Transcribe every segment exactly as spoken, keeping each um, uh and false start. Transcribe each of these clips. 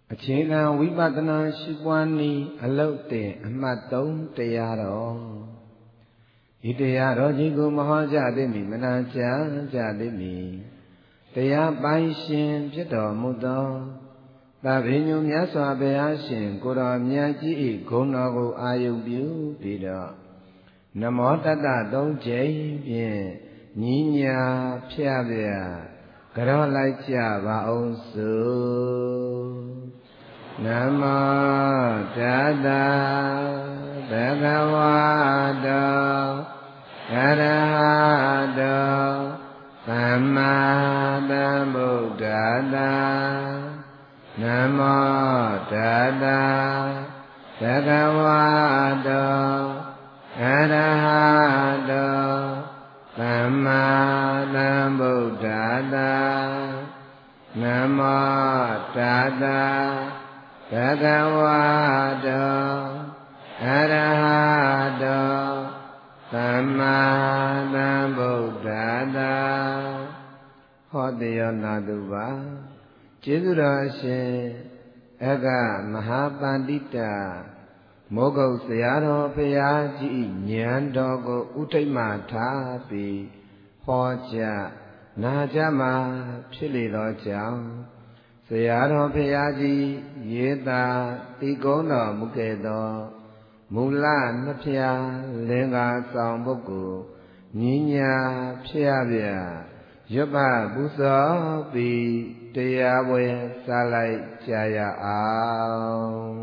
အခြေခံဝိပဿနာရှိပွားနည်းအလုပ်တဲ့အမှတ်သုံးတရားတော်ဤတရားတော်ကြီးကိုမဟောကြားသည်မီမနာကြားကြသည်မီတရားပိုင်ရှင်ဖြစ်တော်မူသောသဗ္ဗညုမြတ်စွာဘုရားရှင်ကိုယ်တော်မြတ်ကြီး၏ဂုဏ်တော်ကိုအာယုပြုပြီးတော့နမောတတ္တသုံးကြိမ်ဖြင့်ညီညာဖျားပြကြောလိုက်ကြပါအောင်စို့နမောတတ္တဘဂဝတောအရဟတောသမ္မာသမ္ဗုဒ္ဓတ္တနမောတတ္တဘဂဝတောအရဟတောသမ္မာသမ္ဗုဒ္ဓတ္တနမောတတ္တဘဂဝတောအရဟတောသမ္မာသမ္ဗုဒ္ဓတ္တဟောတိယောနာတုပါကျေးဇူးတော်အရှင်အက္ခမဟာပန္တိတမောဂုတ်ဆရာတော်ဘုရားကြီးဉာဏ်တော်ကိုဥထိတ်မှထားပြီးဟောကြားနာကြမှာဖြစ်လေသောကြောင့်ဆရာတော်ဘုရားကြီးရေးသာတိကုံးတော်မူခဲ့သောမူလနှစ်ဖြာလင်္ကာဆောင်ပုဂ္ဂိုလ်ညီညာဖျားပြရွတ်ပပူဇော်ပြီးတရားပွဲစားလိုက်ကြရအောင်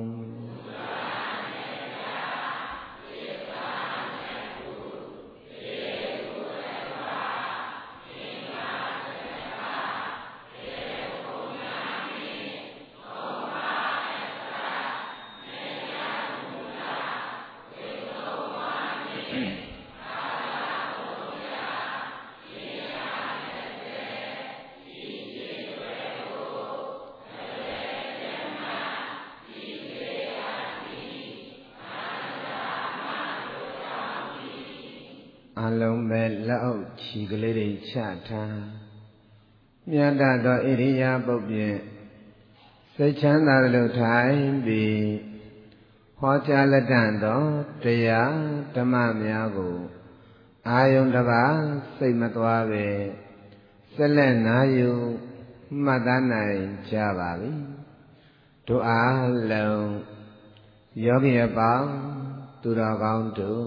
အလုံးပဲလက်အုပ်ချီကလေးတွေချထားမြတ်တသောဣရိယာပုတ်ဖြင့်စိတ်ချမ်းသာလို့ထိုင်ပြီးဟောကြားလက်တန်သောတရားဓမ္မများကိုအာယုန်တစ်ပါးစိတ်မသွားပဲဆက်လက်နာယူမှတ်သားနိုင်ကြပါပြီတို့အားလုံးယောဂီအပေါင်းသူတော်ကောင်းတို့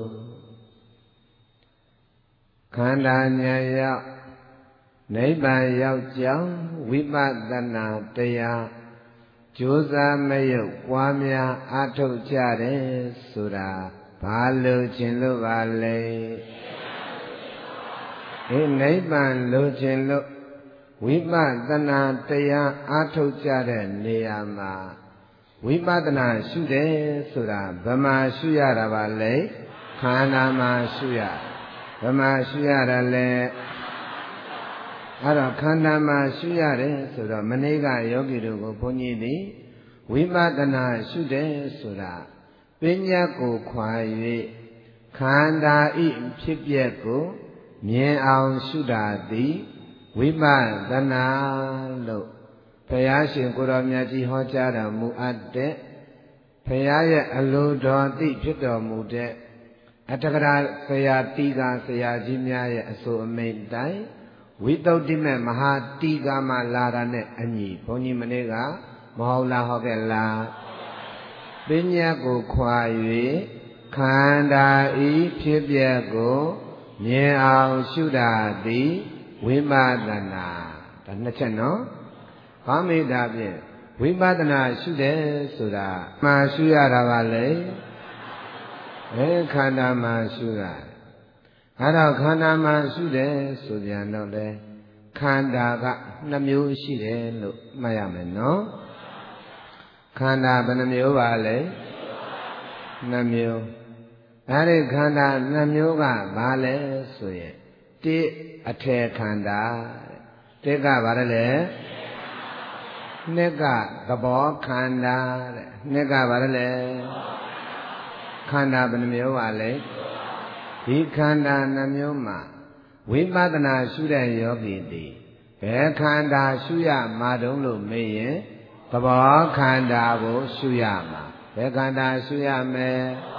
ခန္ဓာဉာဏ်ရောက်နိဗ္ဗာန်ရောက်ကြောင်းဝိပဿနာတရားကြိုးစားမရုပ်ပွားများအားထုတ်ကြတယ်ဆိုတာဘာလို့ခြင်းလို့ပါလဲဒီနိဗ္ဗာန်လိုခြင်းလို့ဝိပဿနာတရားအားထုတ်ကြတဲ့နေရာမှာဝိပဿနာရှုတယ်ဆိုတာဗမာရှုရတာပါလေခန္ဓာမှာရှုရဗမာရှုရတာလေအဲ့တော့ခန္ဓာမှာရှုရတယ်ဆိုတော့မနေ့ကယောဂီတို့ကိုဘုန်းကြီးသည်ဝိပဿနာရှုတယ်ဆိုတာပညာကိုခွာ၍ခန္ဓာဤဖြစ်ပျက်ကိုမြင်အောင်ရှုတာသည်ဝိပဿနာလို့ဘုရားရှင်ကိုယ်တော်မြတ်ကြီးဟောကြားတော်မူအပ်တဲ့ဘုရားရဲ့အလိုတော်သိဖြစ်တော်မူတဲ့အတ္တကရာဆရာတိကာဆရာကြီးများရဲ့အဆိုအမိန့်တိုင်းဝိသုဒ္ဓိမေမဟာတိကာမှာလာတာနဲ့အညီဘုန်းကြီးမနေ့ကမဟုတ်လားဟုတ်ကဲ့လားပညာကိုခွာ၍ခန္ဓာဤဖြစ်ပျက်ကိုမြင်အောင်ရှုတာသည်ဝိပဿနာဒါနှစ်ချက်နော်ဘာမေတ္တာဖြင့်ဝိပဿနာရှုတယ်ဆိုတာမှရှုရတာပါလေအဲခန္ဓာမှာရှုတာအဲ့တော့ခန္ဓာမှာရှုတယ်ဆိုပြန်တော့လေခန္ဓာကနှစ်မျိုးရှိတယ်လို့မှတ်ရမယ်နော်ခန္ဓာဘယ်နှမျိုးပါလဲနှစ်မျိုးအဲ့ဒီခန္ဓာနှစ်မျိုးကဘာလဲဆိုရင်တိအထေခန္ဓာတဲ့ကဘာလဲနှစ်ကသဘောခန္ဓာတဲ့နှစ်ကဘာလဲခန္ဓာဘယ်နှမျိုးပါလဲဒီခန္ဓာနှမျိုးမှာဝိပဿနာရှုတဲ့ယောဂီသည်ဘယ်ခန္ဓာရှုရမှာတုံးလို့မေးရင်သဘောခန္ဓာကိုရှုရမှာဘယ်ခန္ဓာရှုရမယ်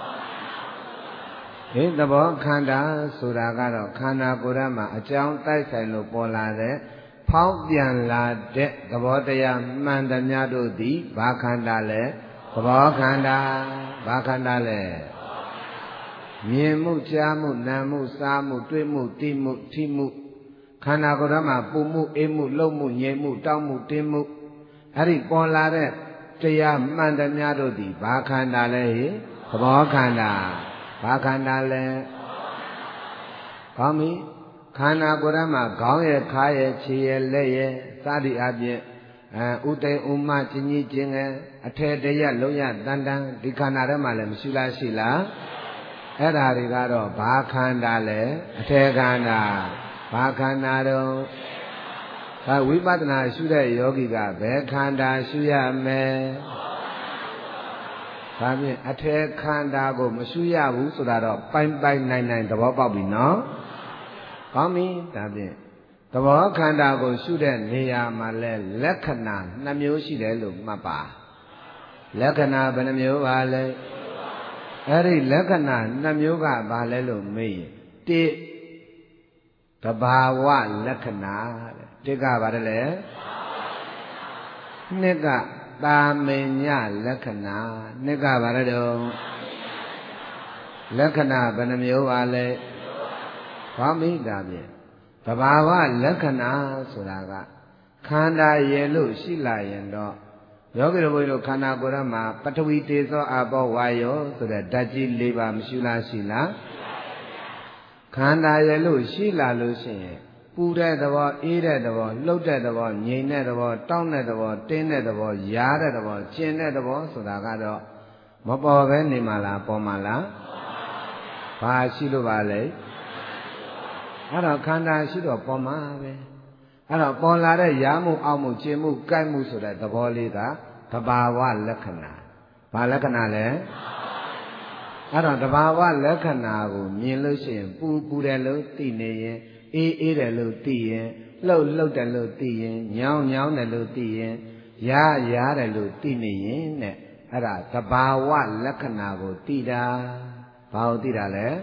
ဒီသဘောခန္ဓာဆိုတာကတော့ခန္ဓာကိုယ်မှာအကြောင်းတိုက်ဆိုင်လို့ပေါ်လာတဲ့ဖောက်ပြန်လာတဲ့သဘောတရားမှန်သမျှတို့သည်ဘာခန္ဓာလဲသဘောခန္ဓာဘာခန္ဓာလဲမြင်မှုကြားမှုနားမှုစားမှုတွေ့မှုသိမှုထိမှုခန္ဓာကိုယ်မှာပူမှုအေးမှုလှုပ်မှုငြိမ်မှုတောက်မှုတင်းမှုအဲ့ဒီပေါ်လာတဲ့တရားမှန်သမျှတို့သည်ဘာခန္ဓာလဲသဘောခန္ဓာဘာခန္ဓာလဲကောင်းပြီခန္ဓာကိုယ်မှာခေါင်းရဲ့ခါရဲ့ခြေရဲ့လက်ရဲ့စသည်အပြင်အဲဥသိဥမကျင်ကြီးကျင်ငယ်အထေတရလုံးရတန်တန်ဒီခန္ဓာထဲမှာလည်းမရှိလားရှိလားအဲ့ဓာတွေကတော့ဘာခန္ဓာလဲအထေခန္ဓာဘာခန္ဓာတော့ဒါဝိပဿနာရှုတဲ့ယောဂီကဘယ်ခန္ဓာရှုရမယ်ဒါဖြင့်အထေခန္ဓာကိုမရှုရဘူးဆိုတာတော့ပိုင်ပိုင်နိုင်နိုင်သဘောပေါက်ပြီနော်ကောင်းပြီဒါဖြင့်သဘောခန္ဓာကိုရှုတဲ့နေရာမှာလဲလက္ခဏာနှမျိုးရှိတယ်လို့မှတ်ပါလက္ခဏာဘယ်နှမျိုးပါလဲအဲ့ဒီလက္ခဏာနှမျိုးကဘာလဲလို့မေးရင်တိတဘာဝလက္ခဏာတဲ့တိကဘာလဲနှစ်ကတာမညလက္ခဏာနှစ်ကဘာလဲတော့လက္ခဏာဘယ်နှမျိုးပါလဲဘာမိတာဖြင့်တဘာဝလက္ခဏာဆိုတာကခန္ဓာရဲ့လို့ရှိလာရင်တော့ယောဂီတို့ဘုန်းကြီးတို့ခန္ဓာကိုယ်မှာပထဝီတေဇောအဘောဝါယောဆိုတဲ့ဓာတ်ကြီး၄ပါးမရှိလားရှိလားခန္ဓာရဲ့လို့ရှိလာလို့ရှိရင်ပူတဲ့သဘောအေးတဲ့သဘောလှုပ်တဲ့သဘောငြိမ်တဲ့သဘောတောင့်တဲ့သဘောတင်းတဲ့သဘောရားတဲ့သဘောကျင်တဲ့သဘောဆိုတာကတော့မပေါ်ပဲနေမှာလားပေါ်မှာလားဘာရှိလို့ပါလဲအဲ့တော့ခန္ဓာရှိတော့ပေါ်မှာပဲအဲ့တော့ပေါ်လာတဲ့ရားမှုအောက်မှုကျင်မှုကြိုက်မှုဆိုတဲ့သဘောလေးကသဘာဝလက္ခဏာဘာလက္ခဏာလဲအဲ့တော့သဘာဝလက္ခဏာကိုမြင်လို့ရှိရင်ပူပူတယ်လို့သိနေရင်အေးအေးတယ်လို့သိရင်လှုပ်လှုပ်တယ်လို့သိရင်ညောင်းညောင်းတယ်လို့သိရင်ရားရားတယ်လို့သိနေရင်တဲ့အဲ့ဒါသဘာဝလက္ခဏာကိုသိတာဘာကိုသိတာလဲ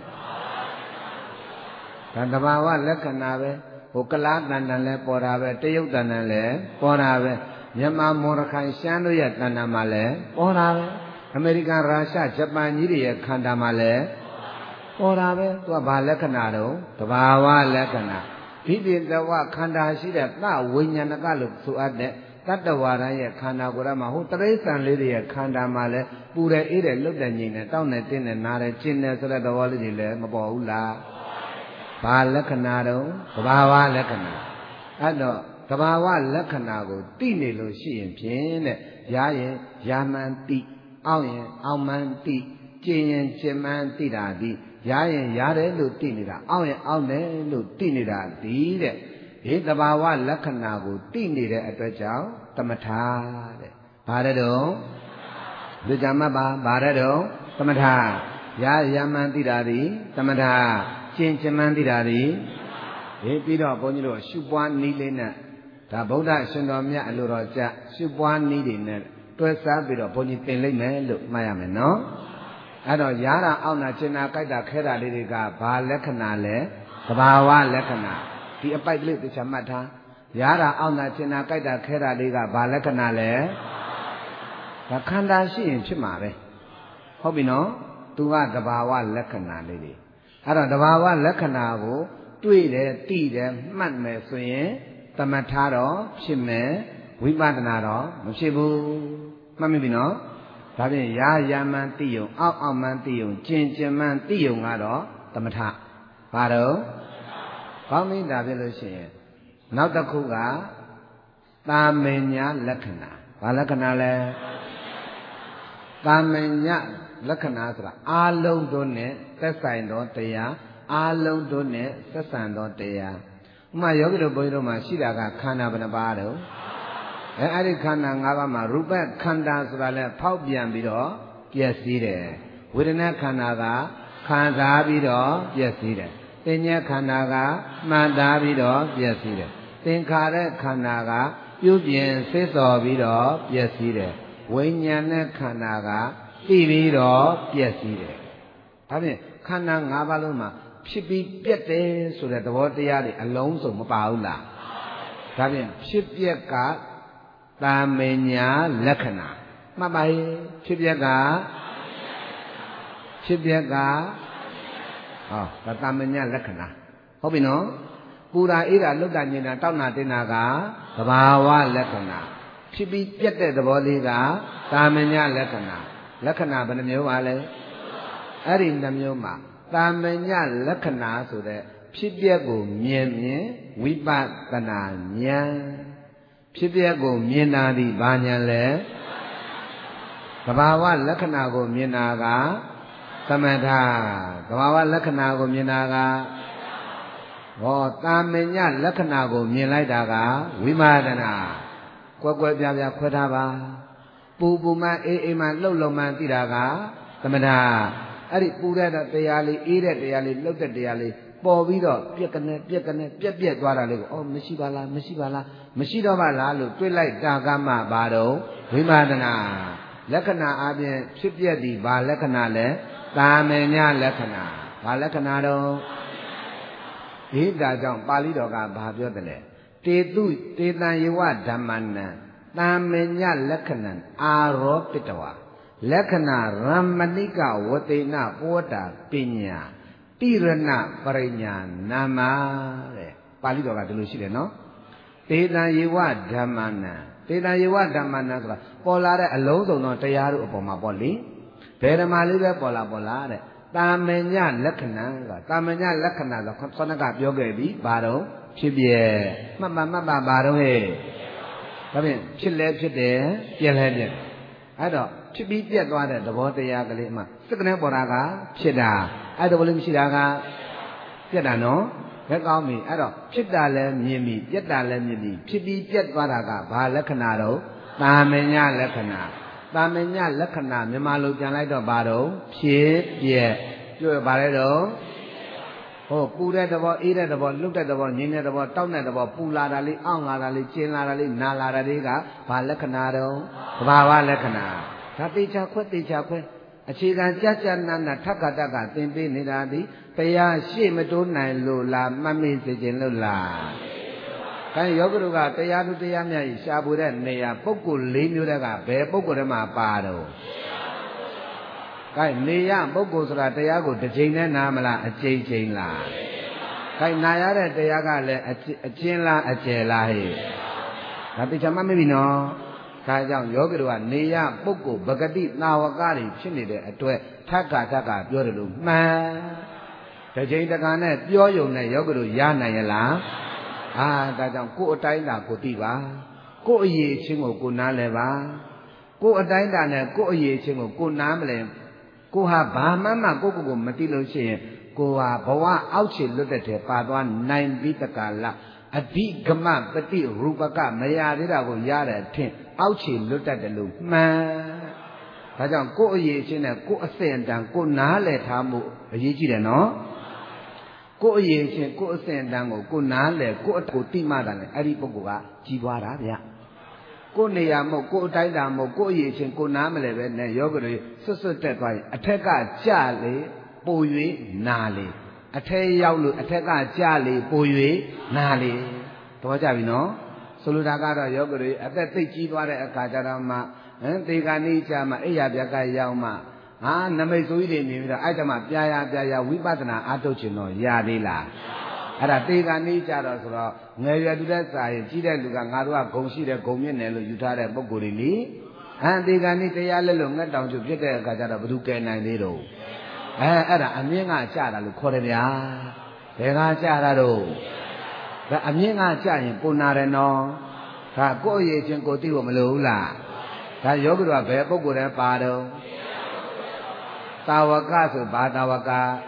ဒါသဘာဝလက္ခဏာပဲဟိုကလားတန်တန်လဲပေါ်တာပဲတရုတ်တန်တန်လဲပေါ်တာပဲမြန်မာမော်ရခိုင်ရှမ်းတို့ရဲ့တန်တန်မှာလဲပေါ်တာပဲအမေရိကန်ရုရှားဂျပန်ကြီးတွေရဲ့ခန္ဓာမှာလဲပေါ်တာပဲသူကဘာလက္ခဏာတော့သဘာဝလက္ခဏာဒီပြတဝခန္ဓာရှိတဲ့သဝိညာဏကလို့ဆိုအပ်တဲ့တတ္တဝါတိုင်းရဲ့ခန္ဓာကိုယ်ထဲမှာဟိုတရိစ္ဆာန်လေးတွေရဲ့ခန္ဓာမှာလဲပူတယ်အေးတယ်လွတ်တယ်ငြိမ်တယ်တောင့်တယ်တင်းတယ်နားတယ်ကျင်တယ်ဆိုတဲ့သဘောလေးတွေလည်းမပေါ်ဘူးလားဘာလက္ခဏာတော့သဘာဝလက္ခဏာအဲ့တော့သဘာဝလက္ခဏာကိုသိနေလို့ရှိရင်ဖြင့်တဲ့ရာရင်ရာမှန်သိအောက်ရင်အောက်မှန်သိကျင်ရင်ကျင်မှန်သိတာဒီရာရင်ရတယ်လို့သိနေတာအောက်ရင်အောက်တယ်လို့သိနေတာဒီတဲ့ဒီသဘာဝလက္ခဏာကိုသိနေတဲ့အတွက်ကြောင့်သမထာတဲ့ဘာတဲ့တော့လူကြမှာပါဘာတဲ့တော့သမထာရာရာမှန်သိတာဒီသမထာကျင်ကျင်မှန်းသိတာဒီဒီပြီးတော့ဘုန်းကြီးတို့ရှုပွားနည်းလေးနဲ့ဒါဗုဒ္ဓရှင်တော်မြတ်အလိုတော်ကြရှုပွားနည်းတွေနဲ့တွဲစားပြီးတော့ဘုန်းကြီးသင်လိုက်မယ်လို့မှတ်ရမယ်နော်အဲ့တော့ရာတာအောက်နာကျင်နာကြိုက်တာခဲတာလေးတွေကဘာလက္ခဏာလဲသဘာဝလက္ခဏာဒီအပိုက်ကလေးသိချာမှတ်ထားရာတာအောက်နာကျင်နာကြိုက်တာခဲတာလေးကဘာလက္ခဏာလဲဒါခန္ဓာရှိရင်ဖြစ်မှာပဲဟုတ်ပြီနော်သူကသဘာဝလက္ခဏာလေးတွေအဲ့တော့တဘာဝလက္ခဏာကိုတွေ့တယ်သိတယ်မှတ်မယ်ဆိုရင်သမထတော့ဖြစ်မယ်ဝိပဿနာတော့မဖြစ်ဘူးမှတ်မိပြီနော်ဒါဖြင့်ရာယာမှန်သိယုံအောက်အောက်မှန်သိယုံကျင်ကျင်မှန်သိယုံကတော့သမထဘာတော့ကောင်းပြီဒါဖြစ်လို့ရှိရင်နောက်တစ်ခုကတာမညာလက္ခဏာဘာလက္ခဏာလဲတာမညာလက္ခဏာဆိုတာအာလုံးတို့နဲ့သက်ဆိုင်သောတရားအာလုံးတို့နဲ့သက်ဆိုင်သောတရားဥမာယောဂီတို့ဘုန်းကြီးတို့မှာရှိတာကခန္ဓာဘယ်နှပါးတော့အဲအဲ့ဒီခန္ဓာ၅ပါးမှာရူပခန္ဓာဆိုတာလဲဖောက်ပြန်ပြီးတော့ပျက်စီးတယ်ဝေဒနာခန္ဓာကခံစားပြီးတော့ပျက်စီးတယ်သင်္ညေခန္ဓာကမှန်သားပြီးတော့ပျက်စီးတယ်သင်္ခါရခန္ဓာကပြုပြင်စစ်စော်ပြီးတော့ပျက်စီးတယ်ဝိညာဉ်နဲ့ခန္ဓာကသိပြီးတော့ပျက်စီးတယ်ဒါဖြင့်ခန္ဓာ၅ပါးလုံးမှာဖြစ်ပြီးပြတ်တယ်ဆိုတဲ့သဘောတရားတွေအလုံးစုံမပါဘူးလားဒါဖြင့်ဖြစ်ပြက်ကတာမညာလက္ခဏာမှတ်ပါရဲ့ဖြစ်ပြက်ကဖြစ်ပြက်ကဟောဒါတာမညာလက္ခဏာဟုတ်ပြီနော်ပူရာအေးတာလွတ်တာညင်တာတောက်နာတင်းတာကသဘာဝလက္ခဏာဖြစ်ပြီးပြတ်တဲ့သဘောလေးကတာမညာလက္ခဏာလက္ခဏာဘယ်နှမျိုးပါလဲအဲ့ဒီနှမျိုးမှာတာမညာလက္ခဏာဆိုတဲ့ဖြစ်ပျက်ကိုမြင်မြင်ဝိပဿနာဉာဏ်ဖြစ်ပျက်ကိုမြင်တာဒီဘာဉာဏ်လဲသဘာဝလက္ခဏာကိုမြင်တာကသမထသဘာဝလက္ခဏာကိုမြင်တာကဟောတာမညာလက္ခဏာကိုမြင်လိုက်တာကဝိမာဒနာကွက်ကွက်ပြားပြားခွဲထားပါပူပူမှအေးအေးမှလှုပ်လှုပ်မှသိတာကသမထအဲ့ဒီပူတဲ့တရားလေးအေးတဲ့တရားလေးလှုပ်တဲ့တရားလေးပေါ်ပြီးတော့ပြက်ကနေပြက်ကနေပြက်ပြက်သွားတာလေးကိုအော်မရှိပါလားမရှိပါလားမရှိတော့ပါလားလို့တွေးလိုက်တာကမှဘာတော့ဝိမာဒနာလက္ခဏာအပြင်ဖြစ်ပြက်သည်ဘာလက္ခဏာလဲတာမညာလက္ခဏာဘာလက္ခဏာတော့ဒီဒါကြောင့်ပါဠိတော်ကဘာပြောတယ်လဲတေတုတေတံယေဝဓမ္မနံတာမညာလက္ခဏံအာရောပိတဝါလက္ခဏာရမဏိကဝတေနပောတာပညာတိရဏပရိညာနာမတဲ့ပါဠိတော်ကဒီလိုရှိတယ်နော်တေတံယေဝဓမ္မနံတေတံယေဝဓမ္မနံဆိုတာပေါ်လာတဲ့အလုံးစုံသောတရားတို့အပေါ်မှာပေါ့လေဘယ်ဓမ္မလေးပဲပေါ်လာပေါ်လာတဲ့တာမညာလက္ခဏာကတာမညာလက္ခဏာဆိုခေါင်းကပြောခဲ့ပြီဘာတော့ဖြစ်ပြဲမှတ်ပါမှတ်ပါဘာတော့ဟဲ့ဒါဖြင့်ဖြစ်လဲဖြစ်တယ်ပြက်လဲပြက်အဲ့တော့ဖြစ်ပြီးပြက်သွားတဲ့သဘောတရားကလေးမှစက္ကနဲ့ပေါ်တာကဖြစ်တာအဲ့ဒါဘလို့မရှိတာကပြက်တာနော်ဘယ်ကောင်းပြီအဲ့တော့ဖြစ်တာလဲမြင်ပြီပြက်တာလဲမြင်ပြီဖြစ်ပြီးပြက်သွားတာကဘာလက္ခဏာတော့တာမညာလက္ခဏာတာမညာလက္ခဏာမြန်မာလိုပြန်လိုက်တော့ဘာတော့ဖြစ်ပြက်ပြောပါလေတော့ဟောပူတဲ့သဘောအေးတဲ့သဘောလှုပ်တဲ့သဘောငြိမ်းတဲ့သဘောတောက်တဲ့သဘောပူလာတာလေးအောင့်လာတာလေးကျဉ်လာတာလေးနာလာတာလေးကဘာလက္ခဏာတော့သဘာဝလက္ခဏာဒါတေချာခွဲတေချာခွဲအခြေခံကြကြနာနာထက်ကတက်ကသင်ပေးနေတာဒီတရားရှေ့မတိုးနိုင်လို့လားမှတ်မိစေခြင်းလို့လားခိုင်းယောဂတို့ကတရားသူတရားမြတ်ကြီးရှားဖို့တဲ့နေရာပုဂ္ဂိုလ်၄မျိုးတက်ကဘယ်ပုဂ္ဂိုလ်တွေမှာပါတော့ခိုင်းနေရပုဂ္ဂိုလ်ဆိုတာတရားကိုတစ်ချိန်နဲ့နားမလားအကျဉ်းချင်းလားခိုင်းနာရတဲ့တရားကလည်းအကျဉ်းလားအကျယ်လားဟဲ့ဒါတေချာမှတ်မိပြီနော်ဒါကြောင့်ယောဂီတို့ကနေရပုဂ္ဂိုလ်ပဂတိနာဝကတွေဖြစ်နေတဲ့အတွက်ထက္ကထက္ကပြောတယ်လို့မှန်တစ်ချိန်တခါနဲ့ပြောယုံနဲ့ယောဂီတို့ရနိုင်ရလားအာဒါကြောင့်ကိုယ်အတိုင်းတာကိုသိပါကိုယ်အရေးချင်းကိုကိုနားလဲပါကိုယ်အတိုင်းတာနဲ့ကိုယ်အရေးချင်းကိုကိုနားမလဲကိုဟာဘာမှမကိုယ့်ကိုယ်ကိုမသိလို့ရှိရင်ကိုဟာဘဝအောက်ခြေလွတ်တဲ့ထဲပါသွားနိုင်ပြီးတကလားအဓိကမပฏิရူပကမရသေးတာကိုရတဲ့အထင်အောက်ခြေလွတ်တတ်တယ်လို့မှန်ဒါကြောင့်ကိုယ့်အရေးချင်းနဲ့ကိုယ့်အစင်တန်ကိုနားလည်ထားမှုအရေးကြီးတယ်နော်ကိုယ့်အရေးချင်းကိုယ့်အစင်တန်ကိုကိုနားလည်ကိုယ့်အကိုတိမှတာလေအဲ့ဒီပုဂ္ဂိုလ်ကကြီးပွားတာဗျကိုယ်နေရာမဟုတ်ကိုယ်အတိုင်းတာမဟုတ်ကိုယ်အရေးချင်းကိုနားမလဲပဲနဲ့ယောဂတွေဆွတ်ဆွတ်တက်သွားရင်အထက်ကကြလေပို၍နာလေအထက်ရောက်လို့အထက်ကကြလေပို၍နာလေတော့ကြပြီနော်ဆိုလိုတာကတော့ယောဂတွေအသက်သိကြီးသွားတဲ့အခါကျတော့မှဟမ်သေကနိကြမှာအိယာပြကရောက်မှဟာနမိတ်ဆိုးကြီးတွေမြင်ပြီးတော့အဲ့ဒါမှပြာရပြာရဝိပဿနာအားထုတ်ခြင်းတော့ရသေးလားအဲ့ဒါသေကနိကြတော့ဆိုတော့ငယ်ရွယ်သူတဲ့စာရင်ကြီးတဲ့လူကငါတို့ကဂုံရှိတယ်ဂုံမြင့်တယ်လို့ယူထားတဲ့ပုံကိုယ်တွေလေအန်သေကနိတရားလက်လို့ငတ်တောင်ကျဖြစ်တဲ့အခါကျတော့ဘယ်သူကယ်နိုင်သေးတော့အဲအဲ့ဒါအမြင့်ကကြတာလို့ခေါ်တယ်ဗျာဘယ်ကကြတာတော့ဒါအမြင့်ကကြရင်ပုံနာတယ်နော်ဒါကိုယ့်အရေးချင်းကိုသိဖို့မလိုဘူးလားဒါယောဂီတို့ကဘယ်ပုဂ္ဂိုလ်တည်းပါတော့တာဝကဆိုဘာတာဝက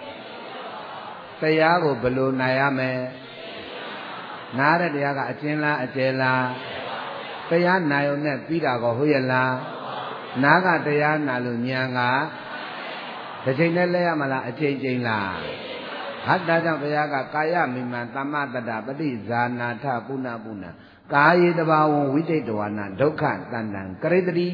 တရားကိုဘယ်လိုနိုင်ရမလဲနားတဲ့တရားကအကျဉ်းလားအကျယ်လားတရားနာယုံနဲ့ပြီးတာကောဟုတ်ရဲ့လားနားကတရားနာလို့ဉာဏ်ကတစ်ချိန်နဲ့လဲရမလားအချိန်ချင်းလားဟတ်တာကြောင့်ဘုရားကကာယမိမံသမ္မတ္တပฏิဇာနာထပုဏ္ဏပုဏ္ဏကာယေတဘာဝံဝိတိတဝနာဒုက္ခတန်တံကရိတတိ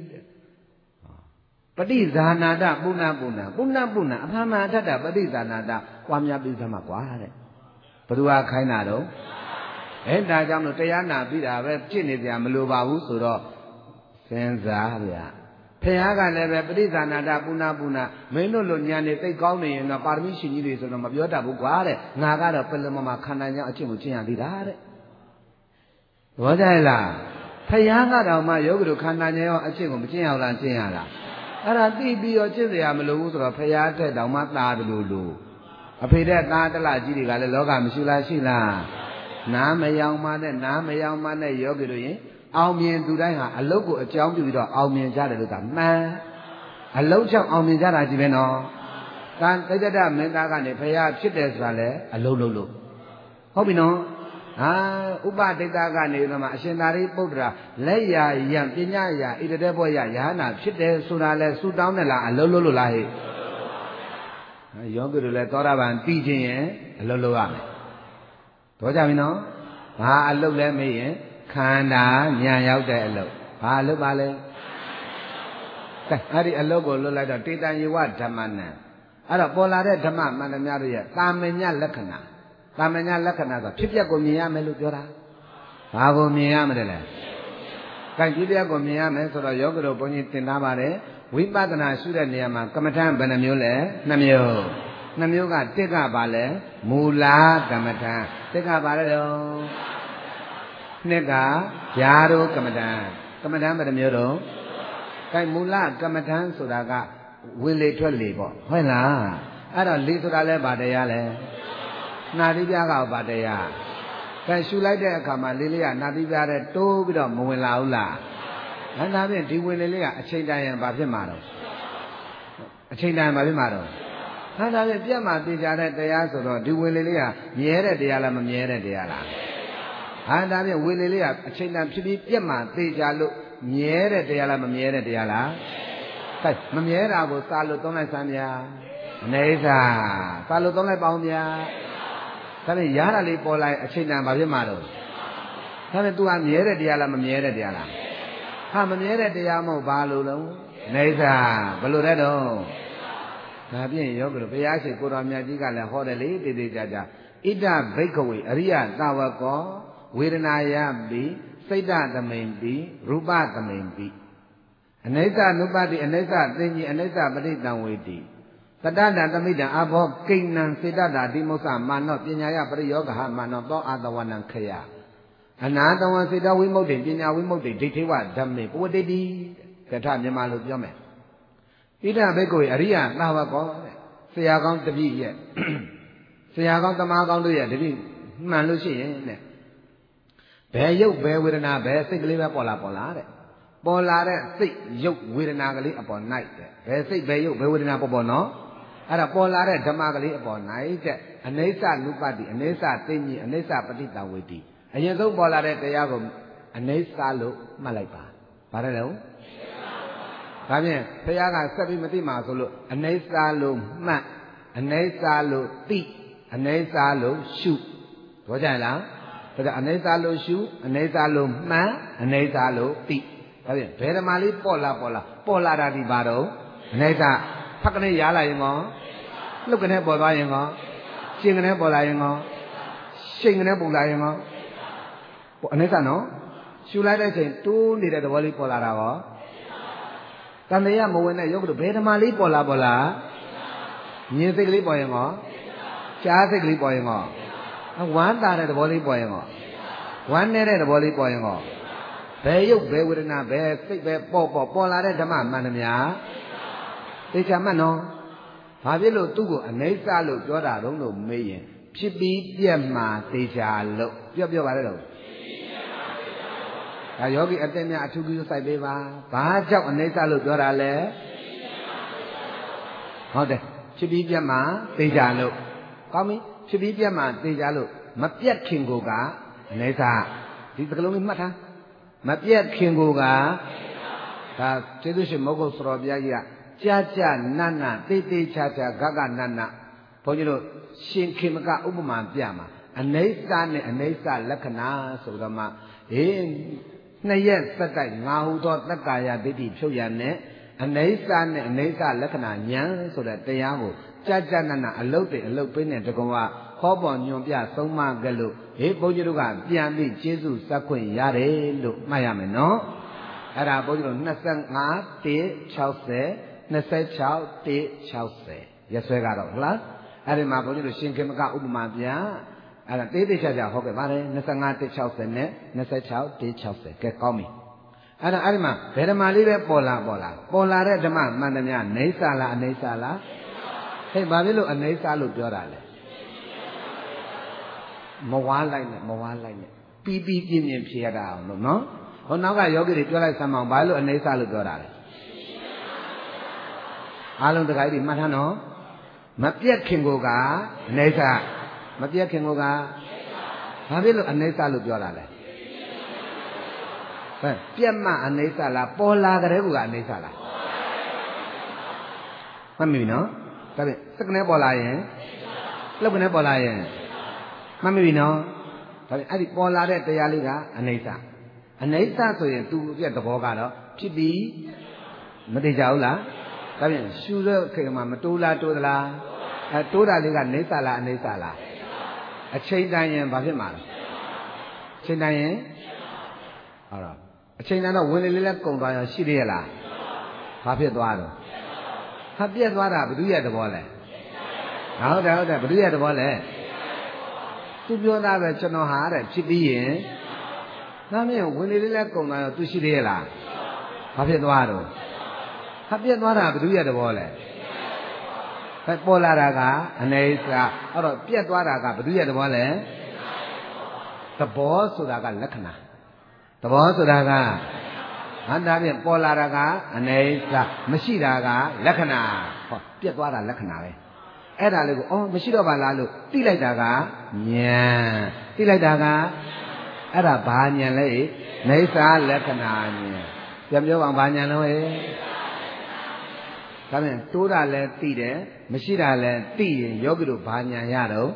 ပฏิဇာနာတပုဏ္ဏပုဏ္ဏပုဏ္ဏပုဏ္ဏအဖမအထတ္တပฏิဇာနာတပွားများပြီးသမှာကွာတဲ့ဘသူကခိုင်းတာတော့အဲဒါကြောင့်လို့တရားနာပြီးတာပဲဖြစ်နေကြမလိုပါဘူးဆိုတော့စဉ်းစားဗျာဖះကလည်းပဲပฏิဇာနာတပုဏ္ဏပုဏ္ဏမင်းတို့လိုညာနေသိကောင်းနေရင်တော့ပါရမီရှင်ကြီးတွေဆိုတော့မပြောတတ်ဘူးကွာတဲ့ငါကတော့ပလမမခန္ဓာကြောင့်အချင်းကိုကျင့်ရသေးတာတဲ့ဘောကြလားဖះကတော့မှယောဂတို့ခန္ဓာကြောင့်အချင်းကိုမကျင့်ရလားကျင့်ရလားအဲ့ဒါသိပြီးတော့ကျင့်เสียမလို့ဘူးဆိုတော့ဖះထက်တောင်မှသားတယ်လို့လို့အဖေတဲ့သားတလကြီးတွေကလည်းလောကမရှိလားရှိလားနားမယောင်မနဲ့နားမယောင်မနဲ့ယောဂီတို့ရင်အောင်မြင်သူတိုင်းဟာအလုတ်ကိုအကြောင်းပြုပြီးတော့အောင်မြင်ကြတယ်လို့ကမှန်အလုတ်ချောင်းအောင်မြင်ကြတာကြီးပဲနော်ကံတိတ္တမင်းသားကနေဖះဖြစ်တယ်ဆိုတာလေအလုတ်လို့လို့ဟုတ်ပြီနော်ဟာဥပဒိတ္တကနေတော့မှအရှင်သာရိပုတ္တရာလက်ရာယံပညာရာဣတတဲ့ဘောရယဟနာဖြစ်တယ်ဆိုတာလဲဆူတောင်းတယ်လားအလုတ်လို့လို့လားဟဲ့ယောဂီတို့လည်းသောတာပန်တည်ခြင်းရင်အလုတ်လို့ရမယ်တော့ကြပြီနော်ဘာအလုတ်လဲမေးရင်ခန္ဓာညာရောက်တဲ့အလုတ်ဘာအလုတ်ပါလဲကဲအဲ့ဒီအလုတ်ကိုလွတ်လိုက်တော့တေတံယေဝဓမ္မနံအဲ့တော့ပေါ်လာတဲ့ဓမ္မမှန်သမျှတို့ရဲ့တာမညလက္ခဏာတာမညလက္ခဏာဆိုဖြစ်ပျက်ကိုမြင်ရမယ်လို့ပြောတာဘာကိုမြင်ရမလဲလဲကဲဖြစ်ပျက်ကိုမြင်ရမယ်ဆိုတော့ယောဂီတို့ဘုန်းကြီးသင်ထားပါတယ်ဝိပဿနာရှုတဲ့နေရာမှာကမ္မထံဘယ်နှမျိုးလဲနှစ်မျိုးနှစ်မျိုးကတစ်ကပါလဲမူလကမ္မထံတစ်ကပါလဲတော့နှစ်ကဓာတုကမ္မထံကမ္မထံဘယ်နှမျိုးတော့အဲမူလကမ္မထံဆိုတာကဝင်လေထွက်လေပေါ့ဟုတ်လားအဲ့တော့လေဆိုတာလဲဗာတရားလဲနာတိပြားကဗာတရားကဲရှုလိုက်တဲ့အခါမှာလေးလေးကနာတိပြားတဲ့တိုးပြီးတော့မဝင်လာဘူးလားအဲဒါဖြင့်ဒီဝင်လေလေးကအချိန်တန်ရင်ဘာဖြစ်မှာတော့အချိန်တန်ဘာဖြစ်မှာတော့ဟာဒါဖြင့်ပြတ်မှာသိကြတဲ့တရားဆိုတော့ဒီဝင်လေလေးကမြဲတဲ့တရားလားမမြဲတဲ့တရားလားဟာဒါဖြင့်ဝင်လေလေးကအချိန်တန်ဖြစ်ပြီးပြတ်မှာသိကြလို့မြဲတဲ့တရားလားမမြဲတဲ့တရားလားကဲမမြဲတာကိုစာလို့သုံးလိုက်စမ်းဗျာအနေစာစာလို့သုံးလိုက်ပါအောင်ဗျာဒါဖြင့်ရတာလေးပေါ်လိုက်အချိန်တန်ဘာဖြစ်မှာတော့ဒါဖြင့် तू ကမြဲတဲ့တရားလားမမြဲတဲ့တရားလားဟာမမြဲတဲ့တရားမဟုတ်ဘာလို့လုံးနေစာဘယ်လိုလဲတော့ဒါဖြင့်ယောဂလို့ဘုရားရှိခိုးတော်မြတ်ကြီးကလည်းဟောတယ်လေတည်တည်ကြကြဣဒဘိက္ခဝေအရိယသာဝကောဝေဒနာယပိစိတ်တသမိန်ပိရူပသမိန်ပိအနိစ္စနုပတိအနိစ္စသင်္ကြီးအနိစ္စပဋိတံဝေတိတတ္တတသမိတံအဘောကိဏ္ဏစေတတာဒီမုစ္ဆမာနောပညာယပရိယောဂဟမာနောသောအာတဝနံခယအနာတဝံစေတဝိမုတ်တိပညာဝိမုတ်တိဒိဋ္ဌိဝဓမ္မေပဝတ္တိတိကထမြန်မာလိုပြောမယ်ဣဒဘိက္ခဝေအရိယသာဝကောဆရာကောင်းတပည့်ရဲ့ဆရာကောင်းတမကောင်းတို့ရဲ့တပည့်မှန်လို့ရှိရင်တဲ့ဘယ်ရုပ်ဘယ်ဝေဒနာဘယ်စိတ်ကလေးပဲပေါ်လာပေါ်လာတဲ့ပေါ်လာတဲ့စိတ်ရုပ်ဝေဒနာကလေးအပေါ်၌တဲ့ဘယ်စိတ်ဘယ်ရုပ်ဘယ်ဝေဒနာပေါ်ပေါ်နော်အဲ့ဒါပေါ်လာတဲ့ဓမ္မကလေးအပေါ်၌တဲ့အနိစ္စနုပတိအနိစ္စသိဉ္ဇအနိစ္စပဋိတံဝေတိအရင်ဆုံးပေါ်လာတဲ့တရားကိုအနိစ္စလို့မှတ်လိုက်ပါဘာလဲလဲဒါဖြင့်ဘုရားကဆက်ပြီးမသိမှာဆိုလို့အနိစ္စလို့မှတ်အနိစ္စလို့သိအနိစ္စလို့ရှုတော့ကြလားဒါကအနိစ္စလို့ရှုအနိစ္စလို့မှတ်အနိစ္စလို့သိဒါဖြင့်ဘယ်ဓမ္မလေးပေါ်လာပေါ်လာပေါ်လာတာဒီပါတော့အနိစ္စဖက်ကနေရလာရင်ကောလှုပ်ကနေပေါ်သွားရင်ကောရှင်ကနေပေါ်လာရင်ကောရှိန်ကနေပေါ်လာရင်ကောအနိစ္စနော်ရှုလိုက်တဲ့အချိန်တိုးနေတဲ့သဘောလေးပေါ်လာတာကောတန်တရားမဝင်တဲ့ယောဂတို့ဘယ်ဓမ္မလေးပေါ်လာပေါ်လာမြင်စိတ်ကလေးပေါ်ရင်ကောကြားစိတ်ကလေးပေါ်ရင်ကောဝမ်းသာတဲ့သဘောလေးပေါ်ရင်ကောဝမ်းနေတဲ့သဘောလေးပေါ်ရင်ကောဘယ်ရုပ်ဘယ်ဝေဒနာဘယ်စိတ်ပဲပေါ်ပေါ်ပေါ်လာတဲ့ဓမ္မမှန်သမျှသိချာမှတ်နော်ဘာဖြစ်လို့သူ့ကိုအနိစ္စလို့ပြောတာတုံးလို့မေးရင်ဖြစ်ပြီးပြက်မှာသိချာလို့ပြောပြောပါလေတော့ဒါယောဂီအတက်များအထူးကြီးစိုက်ပေးပါဘာကြောင့်အနိစ္စလို့ပြောတာလဲဟုတ်တယ်ဖြစ်ပြီးပြက်မှာသိချာလို့ကောင်းပြီဖြစ်ပြီးပြက်မှာသိချာလို့မပြက်ခင်ကိုကအနိစ္စဒီစကလုံးလေးမှတ်ထားမပြက်ခင်ကိုကဒါကျေးဇူးရှင်မဟုတ်ဆိုတော်ဘုရားကြီးကကြာကြာနတ်နတ်တေးသေးချာချာဂဂနတ်နတ်ဘုန်းကြီးတို့ရှင်ခေမကဥပမာပြမှာအနိစ္စနဲ့အနိစ္စလက္ခဏာဆိုတော့မှအေးနှစ်ရက်စက်တိုက်ငါဟုသောတက္ကာယဒိဋ္ဌိဖြုတ်ရနဲ့အနေဆာနဲ့အနေဆာလက္ခဏာဉာဏ်ဆိုတဲ့တရားကိုကြာကြာနာနာအလုတ်တွေအလုတ်ပေးတဲ့တကောင်ကဟောပေါ်ညွန်ပြဆုံးမကလို့ဟေးဘုန်းကြီးတို့ကပြန်ပြီးကျေးဇူးဆက်ခွင့်ရတယ်လို့မှတ်ရမယ်နော်အဲ့ဒါဘုန်းကြီးတို့၂၅ ၁ ၆၀ ၂၆ ၁ ၆၀ရက်စွဲကတော့ဟုတ်လားအဲ့ဒီမှာဘုန်းကြီးတို့ရှင်ခေမကဥပမာပြအဲ့ဒါတေးသေးချာချာဟောခဲ့ပါတယ်၂၅ ၁ ၆၀နဲ့၂၆ ၁ ၆၀ကဲကောင်းပြီအဲ့ဒါအဲ့ဒီမှာဘယ်ဓမ္မလေးပဲပေါ်လာပေါ်လာပေါ်လာတဲ့ဓမ္မမှန်သမျှနေဆာလားအနေဆာလားဟဲ့ဘာဖြစ်လို့အနေဆာလို့ပြောတာလဲမဝါလိုက်နဲ့မဝါလိုက်နဲ့ပြီးပြီးပြင်းပြင်းဖြေရတာအောင်လို့နော်ဟောနောက်ကယောဂီတွေပြောလိုက်စမ်းအောင်ဘာလို့အနေဆာလို့ပြောတာလဲအားလုံးတခါကြီးမှတ်ထားနော်မပြက်ခင်ကိုကအနေဆာမပြက်ခင်ကိုကဘာဖြစ်လို့အနေဆာလို့ပြောတာလဲဟဲ့ပြက်မှအနေဆာလားပေါ်လာကြတဲ့ကူကအနေဆာလားမှတ်မိပြီနော်ဒါဖြင့်စကနေပေါ်လာရင်လောက်ကနေပေါ်လာရင်မှတ်မိပြီနော်ဒါဖြင့်အဲ့ဒီပေါ်လာတဲ့တရားလေးကအနေဆာအနေဆာဆိုရင်သူရဲ့သဘောကတော့ဖြစ်ပြီးမသိကြဘူးလားဒါဖြင့်ရှူတဲ့ခေတ်မှာမတိုးလားတိုးသလားအဲတိုးတာလေးကနေဆာလားအနေဆာလားအချိန်တိုင်းရင်ဘာဖြစ်မှာလဲအချိန်တိုင်းရင်ဟုတ်တော့အချိန်တိုင်းတော့ဝင်လေလေးလည်းကုန်သွားရောရှိသေးရဲ့လားဘာဖြစ်သွားတော့ဟာပြက်သွားတာဘယ်သူရဲ့သဘောလဲဟုတ်တယ်ဟုတ်တယ်ဘယ်သူရဲ့သဘောလဲသူပြောတာပဲကျွန်တော်ဟာတဲ့ဖြစ်ပြီးရင်ဒါမြင်ဝင်လေလေးလည်းကုန်သွားရောသူရှိသေးရဲ့လားဘာဖြစ်သွားတော့ဟာပြက်သွားတာဘယ်သူရဲ့သဘောလဲပဲပေါ်လာတာကအနေစာအဲ့တော့ပြက်သွားတာကဘယ်သူရဲ့သဘောလဲသဘောဆိုတာကလက္ခဏာသဘောဆိုတာကဟန်တာဖြင့်ပေါ်လာတာကအနေစာမရှိတာကလက္ခဏာဟောပြက်သွားတာလက္ခဏာပဲအဲ့ဒါလေးကိုအော်မရှိတော့ပါလားလို့သိလိုက်တာကဉာဏ်သိလိုက်တာကအဲ့ဒါဘာဉာဏ်လဲနေစာလက္ခဏာဉာဏ်ပြန်ပြောပါဘာဉာဏ်လဲဒါဖြင့်တိုးတာလည်းသိတယ်မရှိတာလည်းသိရင်ယောဂီတို့ဘာညာရတော့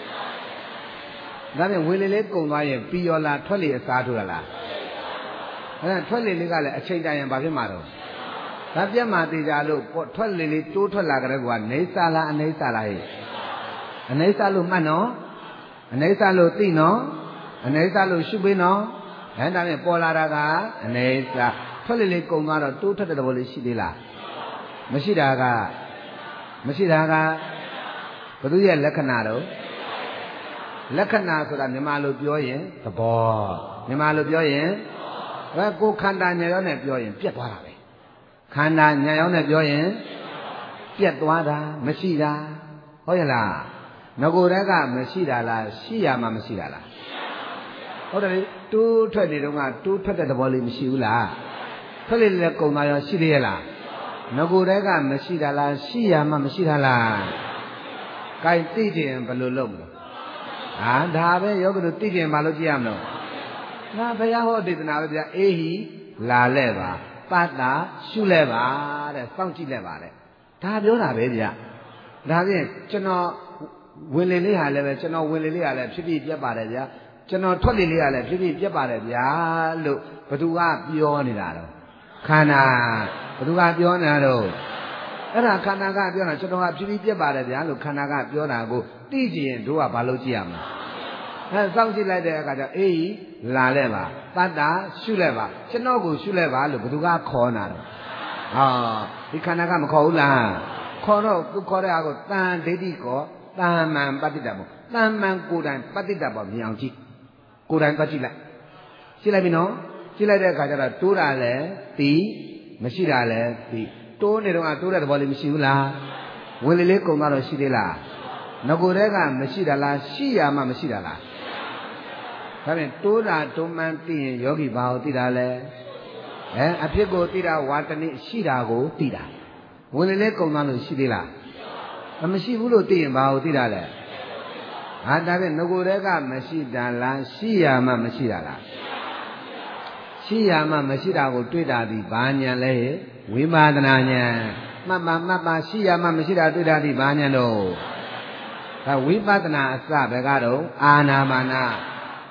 ဒါဖြင့်ဝေလေလေးကုံသွားရင်ပြီးရောလားထွက်လေအစားထိုးရလားအဲထွက်လေလေးကလည်းအချိန်တိုင်းရင်ဘာဖြစ်မှာတော့ဒါပြက်မှသေးကြလို့ထွက်လေလေးတိုးထွက်လာကြတဲ့ကွာနေစာလားအနေစာလားဟဲ့အနေစာလို့မှတ်နော်အနေစာလို့သိနော်အနေစာလို့ရှုပေးနော်အဲဒါဖြင့်ပေါ်လာတာကအနေစာထွက်လေလေးကုံသွားတော့တိုးထွက်တဲ့သဘောလေးရှိသေးလားမရှိတာကမရှိတာကဘယ်သူရဲ့လက္ခဏာတော့လက္ခဏာဆိုတာမြန်မာလိုပြောရင်သဘောမြန်မာလိုပြောရင်ဘယ်ကိုခန္ဓာညာရောနဲ့ပြောရင်ပြက်သွားတာပဲခန္ဓာညာရောနဲ့ပြောရင်ပြက်သွားတာမရှိတာဟုတ်ရဲ့လားငကိုယ်တည်းကမရှိတာလားရှိရမှမရှိတာလားဟုတ်တယ်လေတိုးထွက်နေတော့ကတိုးထွက်တဲ့သဘောလေးမရှိဘူးလားထွက်လေလည်းကုံသားရောရှိသေးရဲ့လားငကိုယ်တည်းကမရှိတာလားရှိရမှမရှိတာလားကဲသိကြရင်ဘယ်လိုလုပ်မလဲဟာဒါပဲယောဂီတို့သိကြရင်ဘာလို့ကြည့်ရမလို့ငါဘုရားဟောဒေသနာပဲဗျာအေဟိလာလဲပါပတ္တာရှုလဲပါတဲ့စောင့်ကြည့်လဲပါတဲ့ဒါပြောတာပဲဗျာဒါဖြင့်ကျွန်တော်ဝင်လေလေးဟာလည်းပဲကျွန်တော်ဝင်လေလေးဟာလည်းဖြစ်ဖြစ်ပြတ်ပါတယ်ဗျာကျွန်တော်ထွက်လေလေးဟာလည်းဖြစ်ဖြစ်ပြတ်ပါတယ်ဗျာလို့ဘသူကပြောနေတာတော့ခန္ဓာဘသူကပြောနေတာတော့အဲ့ဒါခန္ဓာကပြောတာကျွန်တော်ကဖြစ်ဖြစ်ပြတ်ပါတယ်ဗျာလို့ခန္ဓာကပြောတာကိုသိကြရင်တို့ကဘာလို့ကြည့်ရမလဲအဲစောင့်ကြည့်လိုက်တဲ့အခါကျအေးလာလဲပါတတ္တာရှုလဲပါကျွန်တော်ကိုရှုလဲပါလို့ဘသူကခေါ်နေတာတော့ဟာဒီခန္ဓာကမခေါ်ဘူးလားခေါ်တော့သူခေါ်တဲ့အားကိုတန်ဒိဋ္ဌိကောတန်မှန်ပဋိတ္တဘောတန်မှန်ကိုယ်တိုင်ပဋိတ္တဘောမြင်အောင်ကြည့်ကိုယ်တိုင်သွားကြည့်လိုက်ကြည့်လိုက်ပြီနော်ကြည့်လိုက်တဲ့အခါကျတော့တိုးတာလည်းသိမရှိတာလည်းသိတိုးနေတော့တိုးတဲ့သဘောလေးမရှိဘူးလားဝင်လေလေးကုံသွားတော့ရှိသေးလားငကိုယ်တည်းကမရှိတာလားရှိရမှမရှိတာလားဒါဖြင့်တိုးတာတွန်းမှန်းသိရင်ယောဂီဘာကိုသိတာလဲအဲအဖြစ်ကိုသိတာဝါတနိရှိတာကိုသိတာဝင်လေလေးကုံသွားလို့ရှိသေးလားမရှိဘူးလို့သိရင်ဘာကိုသိတာလဲဟာဒါဖြင့်ငကိုယ်တည်းကမရှိတာလားရှိရမှမရှိတာလားရှိရမှမရှိတာကိုတွေ့တာဒီဘာညာလဲဝိပါဒနာညာမှတ်ပါမှတ်ပါရှိရမှမရှိတာတွေ့တာဒီဘာညာတော့ဒါဝိပဿနာအစဘယ်ကတော့အာနာပါနာ